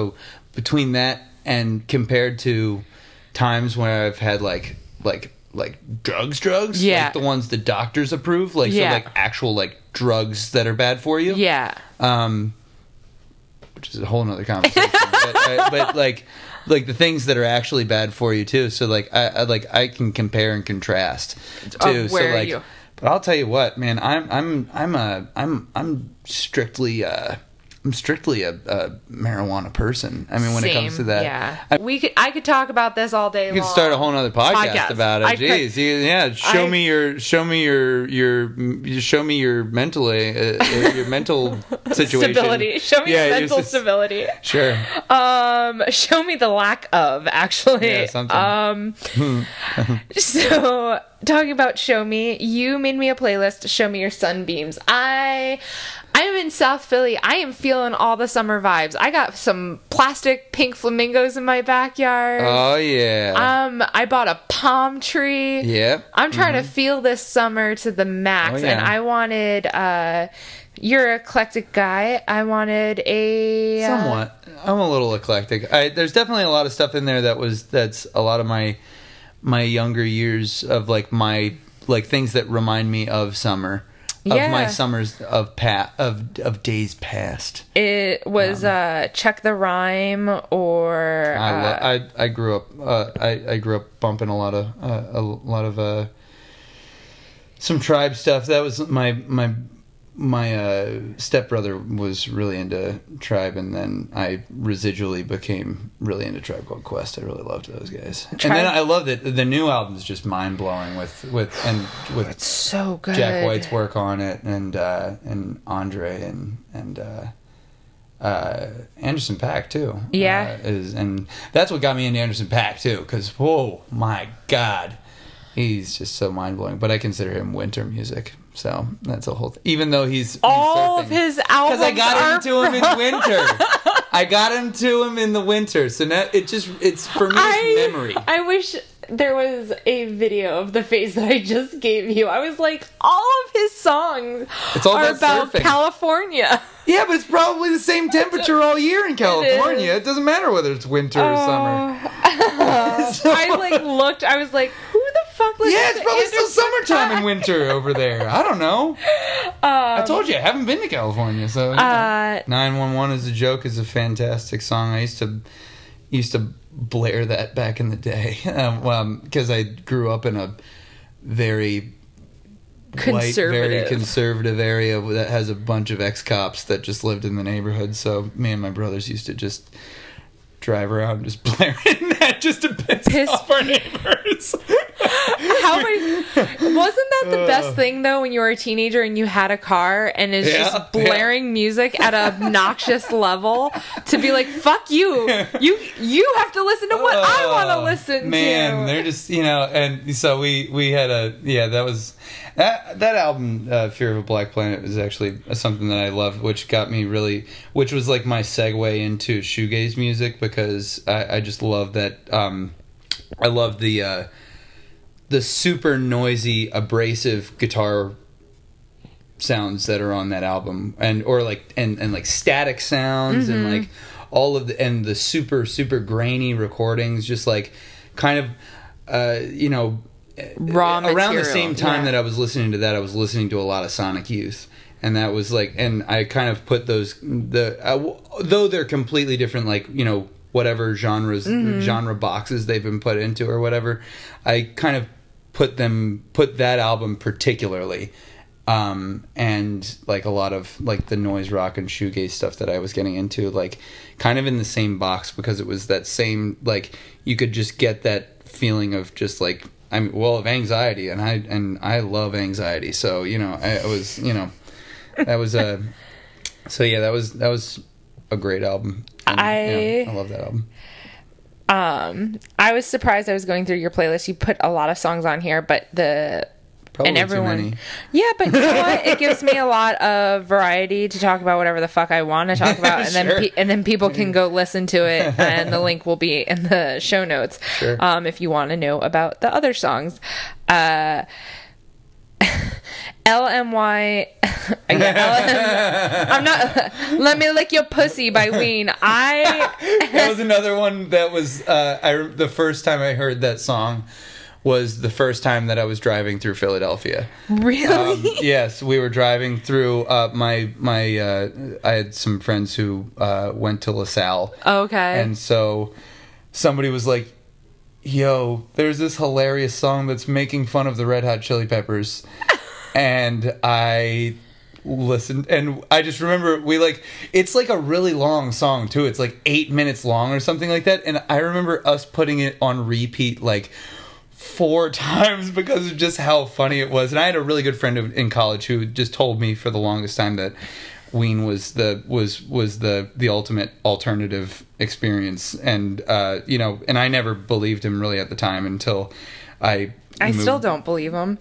and compared to times where I've had like drugs, like the ones the doctors approve, so like actual like drugs that are bad for you, which is a whole nother conversation. but like the things that are actually bad for you too. So like I can compare and contrast too. Where so are you? But I'll tell you what, man, I'm strictly a marijuana person. I mean, when it comes to that, yeah. I could talk about this all day long. You could start a whole nother podcast about it. Jeez, show me your mental situation. Stability. Show me your mental stability. Sure. Show me the lack of, actually. Yeah, something. So talking about Show Me, you made me a playlist, Show Me Your Sunbeams. I'm in South Philly. I am feeling all the summer vibes. I got some plastic pink flamingos in my backyard. Oh, yeah. I bought a palm tree. Yeah. I'm trying to feel this summer to the max. Oh, yeah. And I wanted, you're an eclectic guy. I wanted a... Somewhat. I'm a little eclectic. There's definitely a lot of stuff in there that's a lot of my younger years of my things that remind me of summer. Of my summers of days past. It was Check the Rhyme, or I grew up I grew up bumping a lot of some Tribe stuff. That was my stepbrother was really into Tribe, and then I residually became really into Tribe Called Quest. I really loved those guys. And then I loved it. The new album's just mind blowing with it's so good. Jack White's work on it, and Andre and Anderson .Paak too. Yeah, and that's what got me into Anderson .Paak too, because whoa, my God, he's just so mind blowing. But I consider him winter music. So that's a whole thing. Even though he's all surfing. Of his albums, because I got into him in winter. I got into him in the winter. So now it's for me, it's memory. I wish there was a video of the face that I just gave you. I was like, all of his songs are about surfing. California. Yeah, but it's probably the same temperature all year in California. It doesn't matter whether it's winter or summer. I looked. I was like, who the fuck? Yeah, it's probably still summertime and winter over there. I don't know. I told you I haven't been to California, so 911 is a Joke is a fantastic song. I used to blare that back in the day, because I grew up in a very very conservative area that has a bunch of ex-cops that just lived in the neighborhood. So me and my brothers used to just drive around just blaring that just to piss off our neighbors. How many? Wasn't that the best thing though when you were a teenager and you had a car and it's just blaring music at an obnoxious level to be like, fuck you, you have to listen to what I want to listen to. Man, they're just and so we had that was that album, Fear of a Black Planet, was actually something that I loved, which was like my segue into shoegaze music, because I just love that. I love the super noisy, abrasive guitar sounds that are on that album, and like static sounds, and like all of the super grainy recordings, just like kind of raw material. Around the same time that I was listening to that, I was listening to a lot of Sonic Youth. And that was like, and I kind of put those, though they're completely different, like, whatever genre boxes they've been put into or whatever, I kind of put that album particularly, and like a lot of like the noise rock and shoegaze stuff that I was getting into, like kind of in the same box, because it was that same, like, you could just get that feeling of just like, of anxiety, and I love anxiety, so that was a great album. And, I love that album. I was surprised I was going through your playlist. You put a lot of songs on here, but Probably and everyone, too many. Yeah, but you know what? It gives me a lot of variety to talk about whatever the fuck I want to talk about, and Sure. then people can go listen to it, and the link will be in the show notes. Sure. If you want to know about the other songs. LMY. I'm not. Let Me Lick Your Pussy by Ween. That was another one that was. The first time I heard that song was the first time that I was driving through Philadelphia. Really? Yes, we were driving through. I had some friends who went to LaSalle. Okay. And so somebody was like, "Yo, there's this hilarious song that's making fun of the Red Hot Chili Peppers." And I listened, and I just remember it's like a really long song too. It's like 8 minutes long or something like that. And I remember us putting it on repeat like 4 times because of just how funny it was. And I had a really good friend in college who just told me for the longest time that Ween was the ultimate alternative experience. And and I never believed him really at the time until I still don't believe him.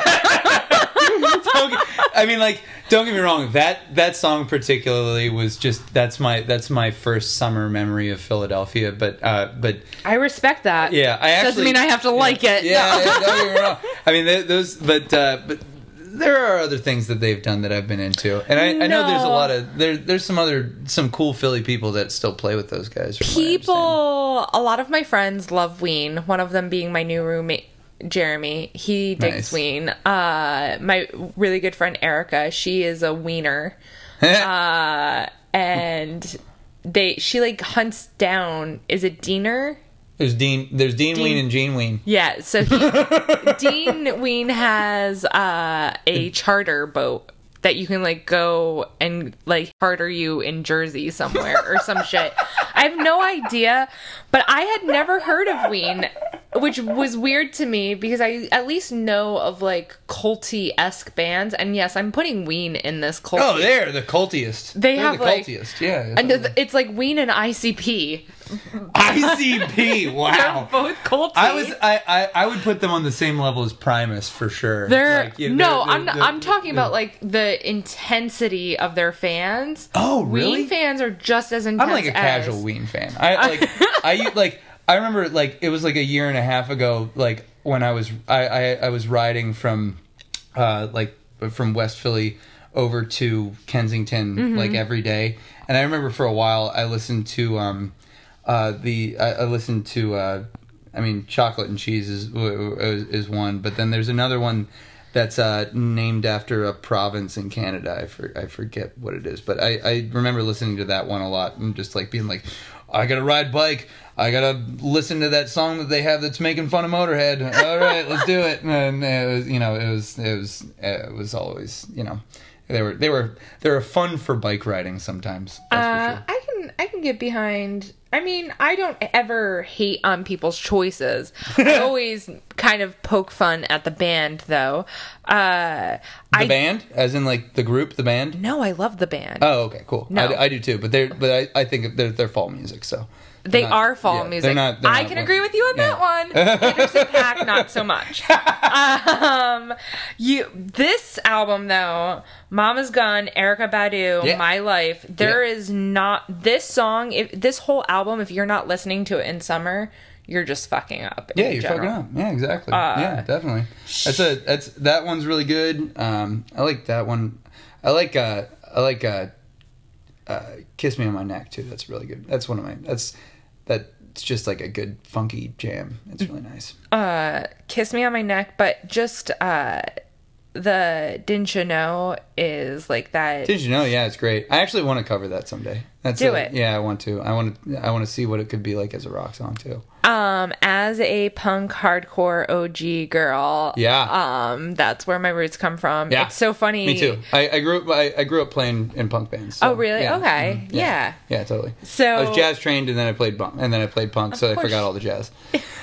Don't get me wrong. That song particularly was just that's my first summer memory of Philadelphia. But I respect that. Yeah, doesn't mean I have to like it. Yeah, don't get me wrong. I mean, but there are other things that they've done that I've been into, and I know there's a lot of there's some cool Philly people that still play with those guys. A lot of my friends love Ween. One of them being my new roommate, Jeremy. He digs Ween. My really good friend Erica, she is a Weener. And she like hunts down, is it Diener? There's Dean Ween and Gene Ween. Yeah, so Dean Ween has a charter boat that you can like go and like charter you in Jersey somewhere or some shit. I have no idea, but I had never heard of Ween, which was weird to me because I at least know of like culty-esque bands, and yes, I'm putting Ween in this cult. Oh, they're the cultiest. They're the like cultiest, yeah. And it's like Ween and ICP. ICP, wow. They're both culty. I would put them on the same level as Primus for sure. I'm talking about like the intensity of their fans. Oh, really? Ween fans are just as intense. I'm like a casual Ween fan. I remember like it was like a year and a half ago, like when I was riding from from West Philly over to Kensington like every day, and I remember for a while I listened to Chocolate and Cheese is one, but then there's another one that's named after a province in Canada. I forget what it is, but I remember listening to that one a lot and just like being like, I gotta ride bike, I gotta listen to that song that they have that's making fun of Motorhead. All right, let's do it. And it was always, they were fun for bike riding sometimes. That's for sure. can get behind. I mean, I don't ever hate on people's choices. I always kind of poke fun at the band, though. The band, as in like the group, the band. No, I love the band. Oh, okay, cool. No. I do too, but I think they're fall music, so. They are fall music. They're not, I can agree with you on that one. Anderson .Paak, not so much. This album though, Mama's Gun, Erykah Badu, My Life. There is not this song. This whole album, if you're not listening to it in summer, you're just fucking up. Yeah, you're fucking up. Yeah, exactly. Yeah, definitely. That one's really good. I like that one. I like Kiss Me on My Neck too. That's really good. That's one of my. That's just like a good funky jam. It's really nice. Kiss Me on My Neck, but just the Didn't You Know is like that. Didn't You Know? Yeah, it's great. I actually want to cover that someday. Do it. Yeah, I want to. I want to see what it could be like as a rock song too. As a punk hardcore OG girl, that's where my roots come from. Yeah. It's so funny. Me too. I grew up playing in punk bands. So, oh really? Yeah. Okay. Mm-hmm. Yeah. Yeah, totally. So I was jazz trained, and then I played punk, so I forgot all the jazz.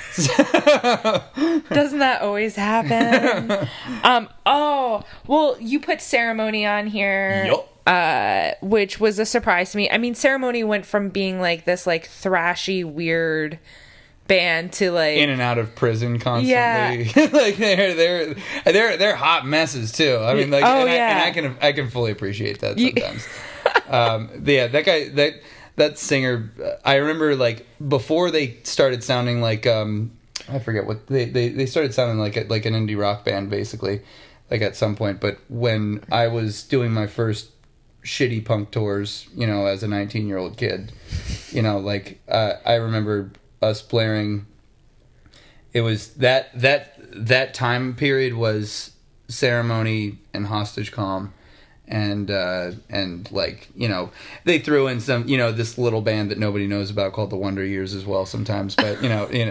Doesn't that always happen? Oh, well, you put Ceremony on here. Yup. Which was a surprise to me. I mean, Ceremony went from being like this like thrashy weird band to like in and out of prison constantly. Yeah. Like they're hot messes too. I mean, like, I can fully appreciate that sometimes. That guy, that singer, I remember like before they started sounding like I forget what they started sounding like an indie rock band basically, like at some point. But when I was doing my first shitty punk tours, as a 19-year-old kid, I remember us blaring. It was that time period was Ceremony and Hostage Calm, and like they threw in some this little band that nobody knows about called the Wonder Years as well sometimes, but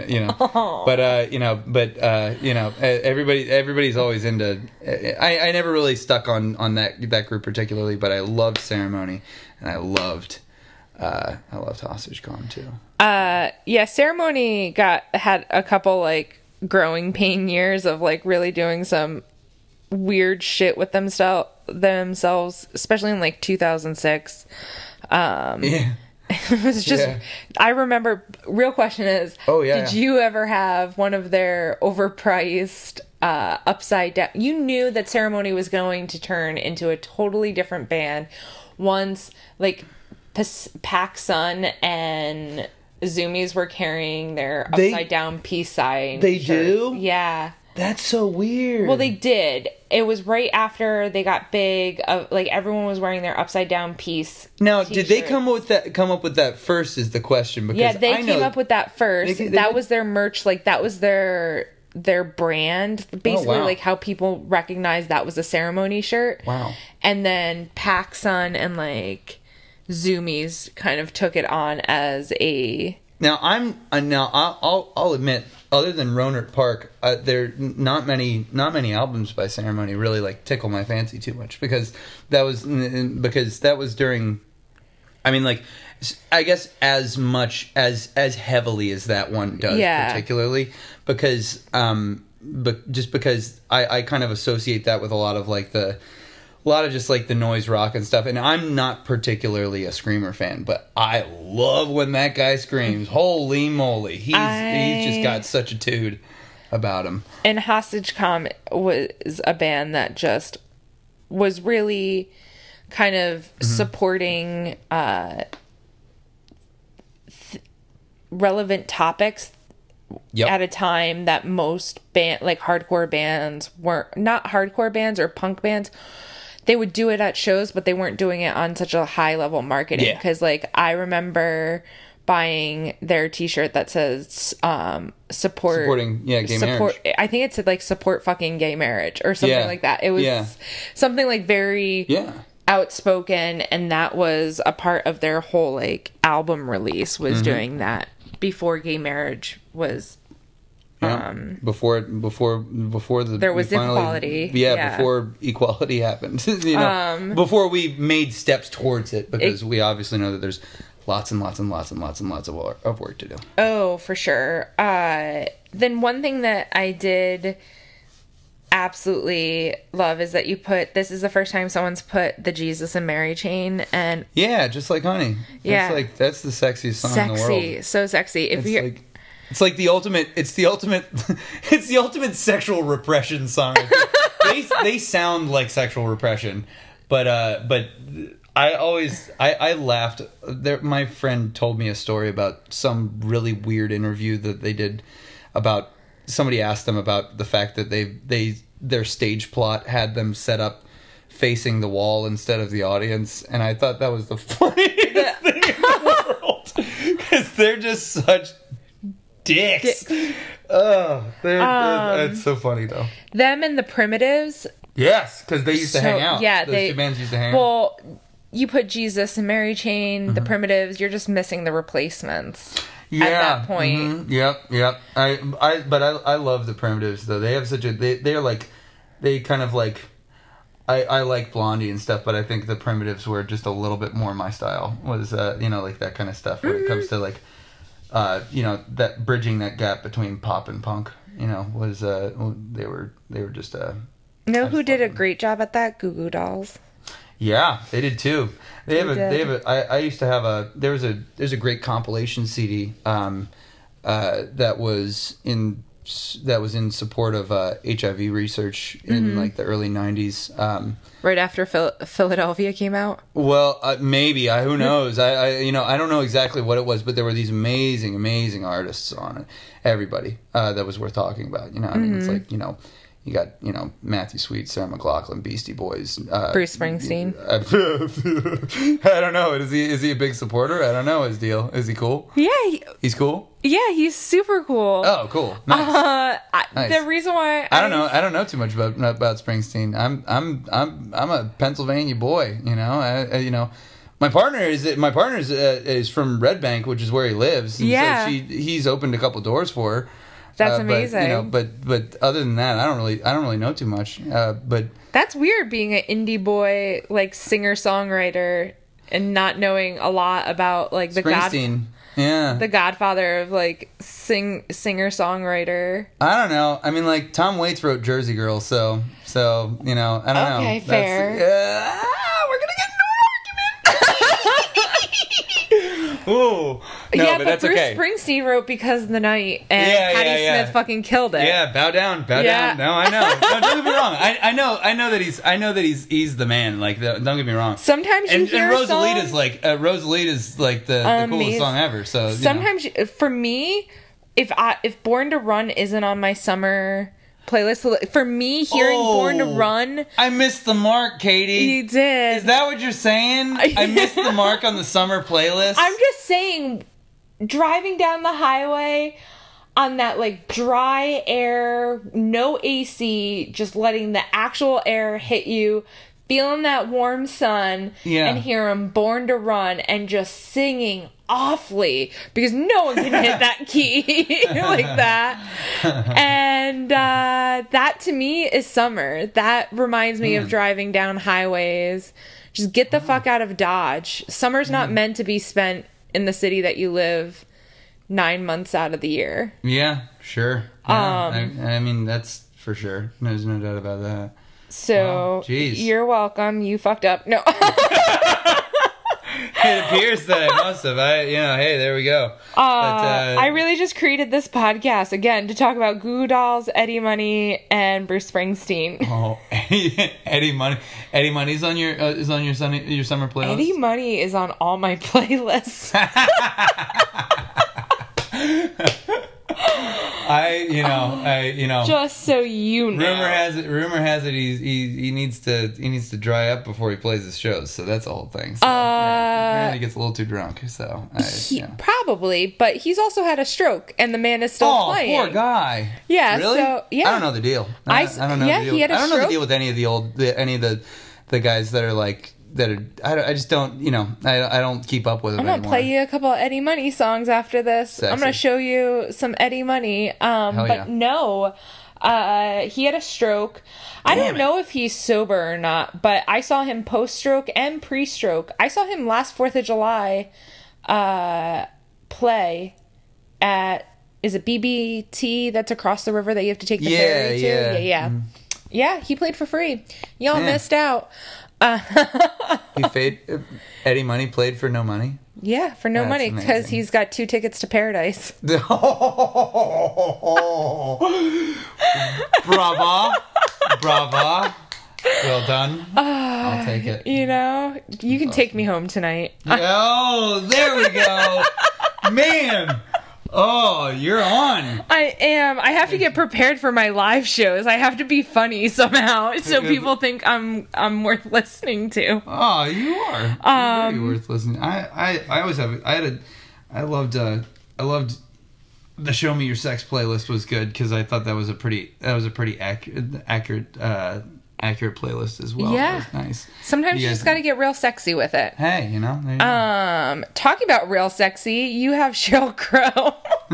everybody's always into. I never really stuck on that group particularly, but I loved Ceremony, and I loved Hostage Calm too. Ceremony had a couple like growing pain years of like really doing some weird shit with themselves, especially in like 2006. It was just I remember. Real question is, did you ever have one of their overpriced upside down? You knew that Ceremony was going to turn into a totally different band once like PacSun and Zoomies were carrying their upside down peace sign. They shirts. do? Yeah. That's so weird. Well, they did. It was right after they got big. Like everyone was wearing their upside down peace. Now, t-shirts. Did they come up with that first? Is the question? Because they came up with that first. That was their merch. Like that was their brand. Basically, like how people recognized that was a Ceremony shirt. Wow. And then PacSun and like Zoomies kind of took it on as a. Now I'll admit, other than Rohnert Park, there are not many albums by Ceremony really like tickle my fancy too much, because that was during. I mean, like, I guess as much as heavily as that one does, particularly because just because I kind of associate that with a lot of just like the noise rock and stuff, and I'm not particularly a screamer fan, but I love when that guy screams. Holy moly, he's just got such a tude about him. And Hostage Calm was a band that just was really kind of supporting relevant topics at a time that most hardcore bands weren't. Not hardcore bands or punk bands. They would do it at shows, but they weren't doing it on such a high level marketing. Because, like, I remember buying their T-shirt that says supporting gay marriage. I think it said like support fucking gay marriage or something like that. It was something like very outspoken, and that was a part of their whole like album release was doing that before gay marriage was. Before there was equality. Before equality happened. Before we made steps towards it, because we obviously know that there's lots and lots and lots and lots and lots of work to do. Oh, for sure. Then one thing that I did absolutely love is that this is the first time someone's put the Jesus and Mary chain, and Yeah, just like Honey. Yeah. That's the sexiest song in the world. sexy, so sexy. It's like the ultimate. It's the ultimate. It's the ultimate sexual repression song. They sound like sexual repression, but I laughed. My friend told me a story about some really weird interview that they did about somebody asked them about the fact that their stage plot had them set up facing the wall instead of the audience, and I thought that was the funniest thing in the world because they're just such dicks. Oh, it's so funny though. Them and the Primitives. Yes, because they used to hang out. Yeah, those two bands used to hang out. Well, you put Jesus and Mary chain, the Primitives. You're just missing the Replacements. At that point. Yep. I love the Primitives though. They have such a they kind of like I like Blondie and stuff, but I think the Primitives were just a little bit more my style. Was like that kind of stuff when it comes to like that bridging that gap between pop and punk. Was they were just Who did a great job at that? Goo Goo Dolls. Yeah, they did too. I used to have there's a great compilation CD that was in support of HIV research in like the early 90s. Right after Philadelphia came out. Well, maybe who knows? I don't know exactly what it was, but there were these amazing artists on it. Everybody that was worth talking about. I mean, it's like you got, Matthew Sweet, Sarah McLachlan, Beastie Boys. Bruce Springsteen. I don't know. Is he a big supporter? I don't know his deal. Is he cool? Yeah. He's cool? Yeah, he's super cool. Oh, cool. Nice. Nice. The reason why I don't know too much about Springsteen. I'm a Pennsylvania boy, My partner is from Red Bank, which is where he lives. And yeah. So he's opened a couple doors for her. That's amazing. But other than that, I don't really know too much. But that's weird being an indie boy, like singer songwriter, and not knowing a lot about like the the godfather of like singer songwriter. I don't know. I mean, like Tom Waits wrote Jersey Girl, so I don't know. Okay, fair. We're gonna get Ooh. No, but that's Bruce okay. Springsteen wrote Because of the Night, and Patti Smith fucking killed it. Yeah, bow down. No, I know. No, don't get me wrong. I know that he's the man. Like, don't get me wrong. Sometimes you hear and Rosalita's like the coolest song ever. So sometimes for me, if Born to Run isn't on my summer playlist, for me hearing Born to Run, I missed the mark, Katie. You did. Is that what you're saying? I missed the mark on the summer playlist. I'm just saying, driving down the highway on that like dry air, no AC, just letting the actual air hit you, feeling that warm sun, and hearing Born to Run and just singing awfully because no one can hit that key like that. And that to me is summer. That reminds me of driving down highways. Just get the fuck out of Dodge. Summer's not meant to be spent in the city that you live 9 months out of the year. Yeah, sure. Yeah, I mean, that's for sure. There's no doubt about that. So, you're welcome. You fucked up. No. It appears that I must have. Hey, there we go. I really just created this podcast again to talk about Goo Goo Dolls, Eddie Money, and Bruce Springsteen. Oh, Eddie Money. Eddie Money's on your your summer playlist. Eddie Money is on all my playlists. Just so you know. Rumor has it he needs to dry up before he plays his shows. So that's the whole thing. So, he gets a little too drunk. So probably, but he's also had a stroke, and the man is still playing. Oh, poor guy. Yeah. Really? So yeah. I don't know the deal. I don't know. Yeah, the deal. he had a I don't stroke. know the deal with any of the guys that are like. I just don't, I don't keep up with them anymore. I'm going to play you a couple of Eddie Money songs after this. Sexy. I'm going to show you some Eddie Money. No, he had a stroke. I don't know if he's sober or not, but I saw him post-stroke and pre-stroke. I saw him last 4th of July play at, is it BBT that's across the river that you have to take the ferry to? Yeah. Yeah, he played for free. Y'all missed out. Eddie Money played for no money? Yeah, for no money, because he's got 2 tickets to Paradise. Brava. Well done. I'll take it. You know, you can take me home tonight. Oh, there we go. Man. Oh, you're on. I am. I have to get prepared for my live shows. I have to be funny somehow, so people think I'm worth listening to. Oh, you are. You're very worth listening. I always have. I loved the Show Me Your Sex playlist was good because I thought that was a pretty accurate playlist as well. Yeah, that was nice. Sometimes you just got to get real sexy with it. Hey, you know. There you go. Talking about real sexy, you have Sheryl Crow.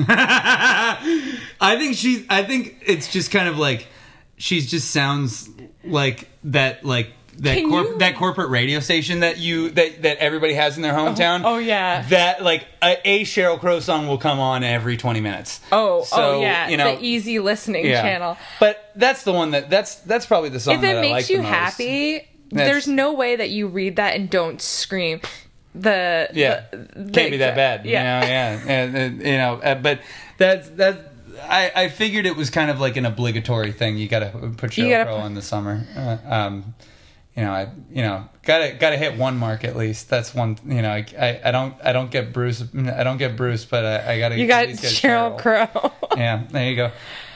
I think it's just kind of like she just sounds like that that corporate radio station that everybody has in their hometown. Oh yeah. That like a Sheryl Crow song will come on every 20 minutes. So, yeah. You know, the easy listening channel. But that's the one that's probably the song that I like the most. If it makes you happy, there's no way that you read that and don't scream. Can't be that bad. Yeah. And you know, but that's. I figured it was kind of like an obligatory thing. You got to put Sheryl Crow in the summer. Gotta hit one mark at least. That's one. You know, I don't get Bruce. I don't get Bruce, but I gotta. You got Sheryl Crow. Yeah, there you go.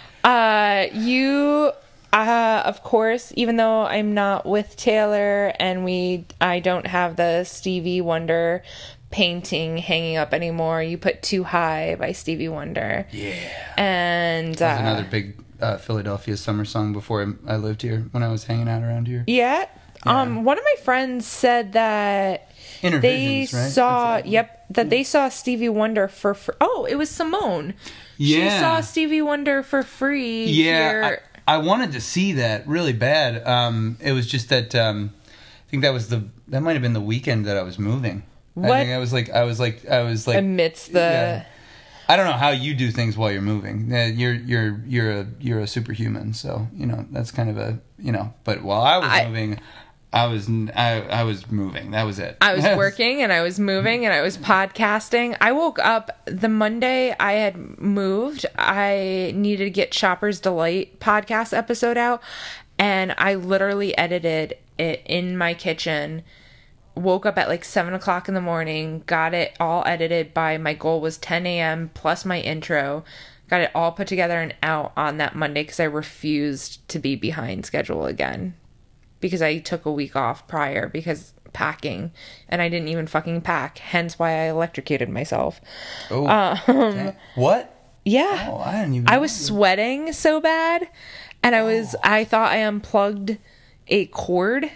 Of course, even though I'm not with Taylor and I don't have the Stevie Wonder painting hanging up anymore. You put Too High by Stevie Wonder. Yeah. And that was another big Philadelphia summer song before I lived here when I was hanging out around here. Yeah. One of my friends said that they saw they saw Stevie Wonder for it was Simone. Yeah. She saw Stevie Wonder for free. Yeah. Here. I wanted to see that really bad. It was just that I think that might have been the weekend that I was moving. What? I think I was like amidst the. Yeah. I don't know how you do things while you're moving. You're a superhuman, so you know that's kind of a But while I was moving, I was moving. That was it. I was working and I was moving and I was podcasting. I woke up the Monday I had moved. I needed to get Shopper's Delight podcast episode out, and I literally edited it in my kitchen. Woke up at like 7 o'clock in the morning, got it all edited by, my goal was 10 a.m. plus my intro. Got it all put together and out on that Monday because I refused to be behind schedule again. Because I took a week off prior because packing, and I didn't even fucking pack. Hence why I electrocuted myself. Oh, what? Yeah. Oh, I didn't even. I was sweating so bad, and I thought I unplugged a cord.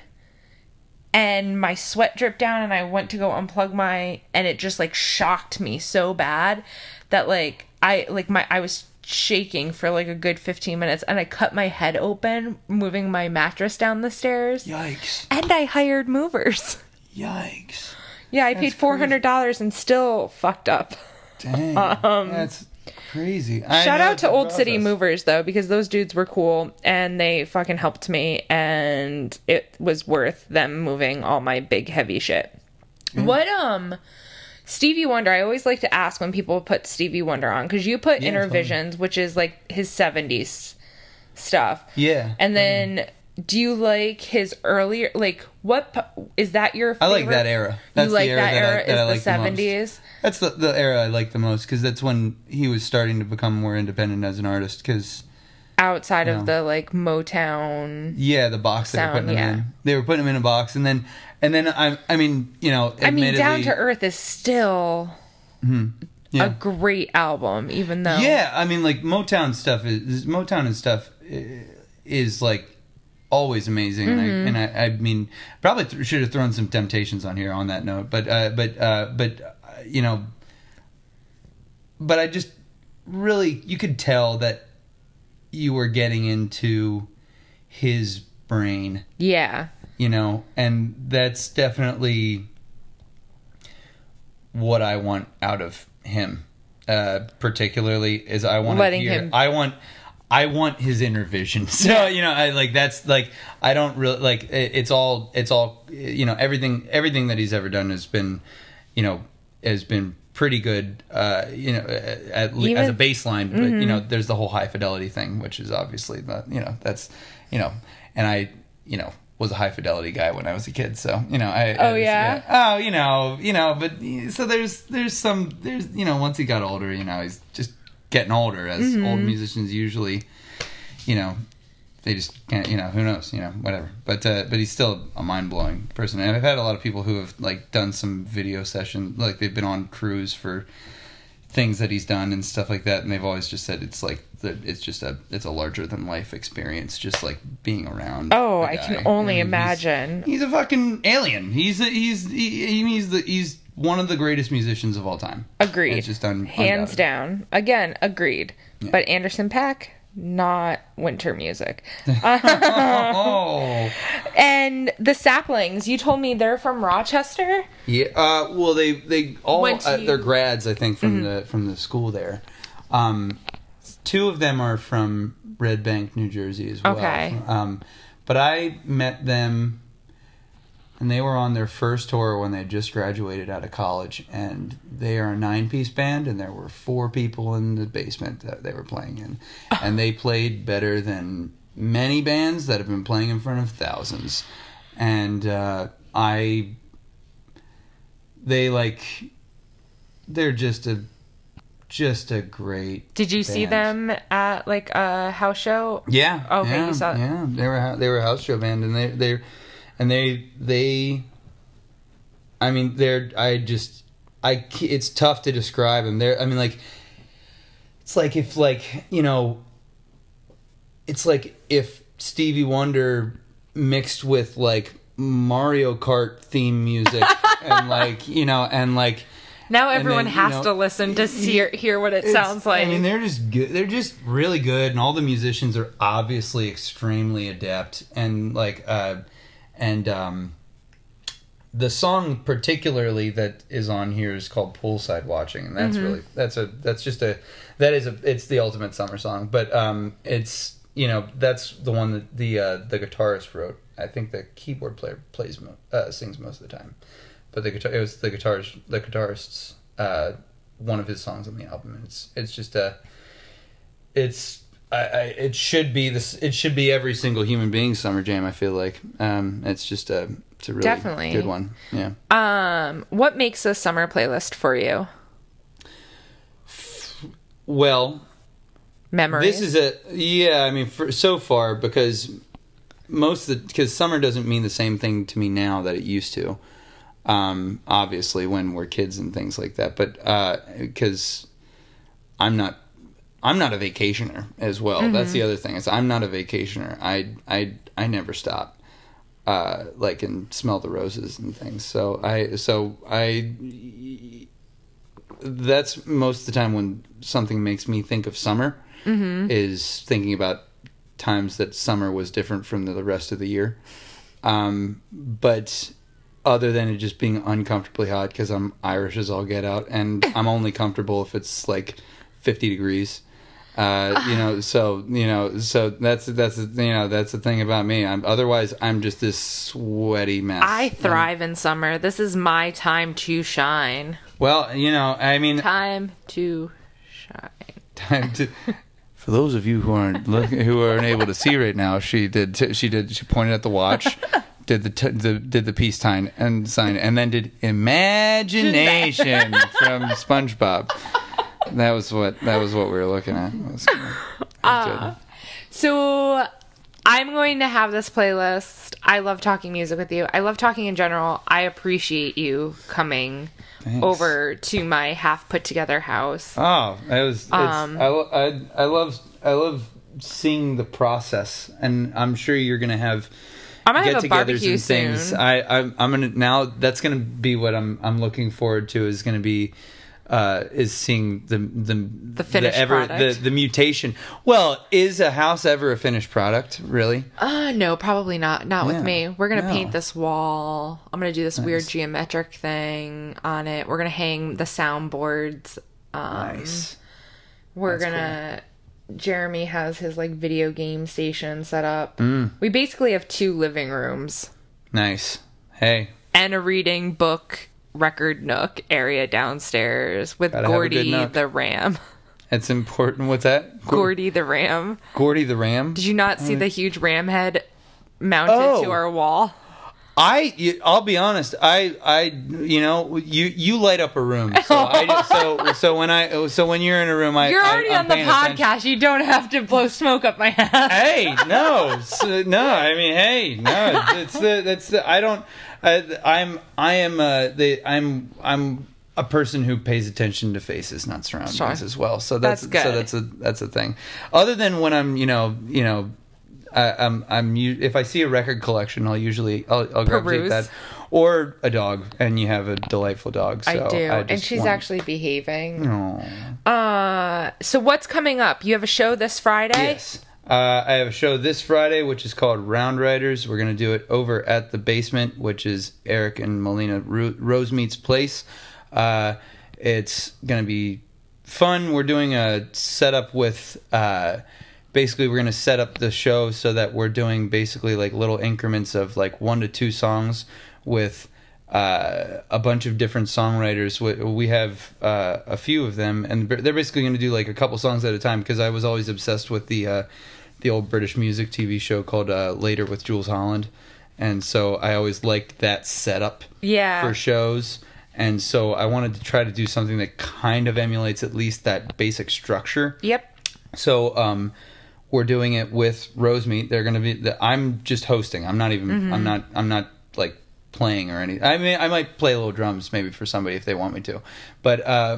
And my sweat dripped down, and I went to go unplug and it just like shocked me so bad that I was shaking for like a good 15 minutes, and I cut my head open moving my mattress down the stairs. Yikes. And I hired movers. Yikes. Yeah, I paid $400 and still fucked up. Dang. That's crazy. Shout out to Old City Movers though, because those dudes were cool and they fucking helped me, and it was worth them moving all my big heavy shit. What Stevie Wonder, I always like to ask when people put Stevie Wonder on, because you put Inner Visions, which is like his 70s stuff. Yeah. And then do you like his earlier, like, what is that your favorite? I like that era. That's you like the era that era that I is the 70s? That's the era I like the most, because that's when he was starting to become more independent as an artist, because outside of the like Motown, the box they were putting him in. They were putting him in a box, and then I mean Down to Earth is still a great album, even though I mean, like Motown and stuff is like always amazing, and I mean probably should have thrown some Temptations on here on that note, but I just really, you could tell that you were getting into his brain. Yeah. And that's definitely what I want out of him. Particularly is I want Letting to hear. him- I want his inner vision. So I like that's like I don't really like it's all everything that he's ever done has been pretty good. As a baseline, but there's the whole high fidelity thing, which is obviously that's and I was a high fidelity guy when I was a kid, so but so there's once he got older, he's just getting older, as old musicians usually, they just can't, who knows, whatever. But he's still a mind-blowing person. And I've had a lot of people who have like done some video session, like they've been on crews for things that he's done and stuff like that, and they've always just said it's like it's a larger than life experience, just like being around. Oh, I can only imagine. He's a fucking alien. He's one of the greatest musicians of all time. Agreed. It's just hands down. Again, agreed. Yeah. But Anderson .Paak, not winter music. Oh. And the Saplings, you told me they're from Rochester? Yeah. Well, they all they're grads, I think, from the school there. 2 of them are from Red Bank, New Jersey, as well. Okay. But I met them, and they were on their first tour when they just graduated out of college, and they are a 9-piece band, and there were 4 people in the basement that they were playing in, and they played better than many bands that have been playing in front of thousands, and they're just a great. Did you see them at like a house show? Yeah. Okay, yeah, you saw. Yeah, they were a house show band, and they it's tough to describe them. It's like if Stevie Wonder mixed with like Mario Kart theme music and now everyone has to listen to hear what it sounds like. I mean, they're just good. They're just really good, and all the musicians are obviously extremely adept. And the song particularly that is on here is called "Poolside Watching," and that's really it's the ultimate summer song. But it's that's the one that the guitarist wrote. I think the keyboard player sings most of the time. But it was the guitarist's one of his songs on the album, and it should be every single human being's summer jam. I feel like it's a really definitely good one. Yeah. What makes a summer playlist for you? Well, memories. This is so far because because summer doesn't mean the same thing to me now that it used to. Obviously when we're kids and things like that, but because I'm not a vacationer as well. That's the other thing, is I'm not a vacationer. I never stop and smell the roses and things. So I that's most of the time when something makes me think of summer, is thinking about times that summer was different from the rest of the year. But other than it just being uncomfortably hot, because I'm Irish as all get out, and I'm only comfortable if it's like 50 degrees. So that's the thing about me. Otherwise I'm just this sweaty mess. I thrive in summer. This is my time to shine. Well, time to shine. For those of you who aren't able to see right now, she pointed at the watch. Did the peace sign, and then did Imagination from SpongeBob. That was what we were looking at. So I'm going to have this playlist. I love talking music with you. I love talking in general. I appreciate you coming over to my half put together house. Oh, I love seeing the process, and I'm sure you're gonna have. I'm gonna have a barbecue soon. I'm gonna now. That's gonna be what I'm looking forward to. Is gonna be is seeing the finished product. the mutation. Well, is a house ever a finished product? Really? No, probably not. Not with Yeah. me. We're gonna No. paint this wall. I'm gonna do this weird geometric thing on it. We're gonna hang the soundboards. Nice. We're gonna. Jeremy has his like video game station set up. We basically have 2 living rooms Nice. Hey. and a reading book record nook area downstairs with Gotta have a good Gordy nook. the Ram. That's important. What's that? Gordy the Ram. Gordy the Ram? Did you not see the huge ram head mounted Oh. to our wall? I'll be honest. You light up a room. So when you're in a room, You're already I'm on the paying podcast. attention. You don't have to blow smoke up my ass. Hey, no, no. I mean, hey, no. I'm a person who pays attention to faces, not surroundings, Sure. as well. So That's good. that's a thing. Other than when I'm if I see a record collection, I'll gravitate Peruse. that, or a dog, and you have a delightful dog. So I do, and just she's want- actually behaving. Aw. So what's coming up? You have a show this Friday? Yes. I have a show this Friday, which is called Round Riders. We're going to do it over at the Basement, which is Eric and Melina Rosemeat's place. It's going to be fun. We're doing a setup with... basically, we're going to set up the show so that we're doing basically like little increments of like 1 to 2 songs with a bunch of different songwriters. We have a few of them, and they're basically going to do like a couple songs at a time, because I was always obsessed with the old British music TV show called Later with Jules Holland, and so I always liked that setup for shows. And so I wanted to try to do something that kind of emulates at least that basic structure. Yep. So we're doing it with Rosemeat. They're going to be. I'm just hosting. I'm not even. I'm not like playing or anything. I mean, I might play little drums maybe for somebody if they want me to. But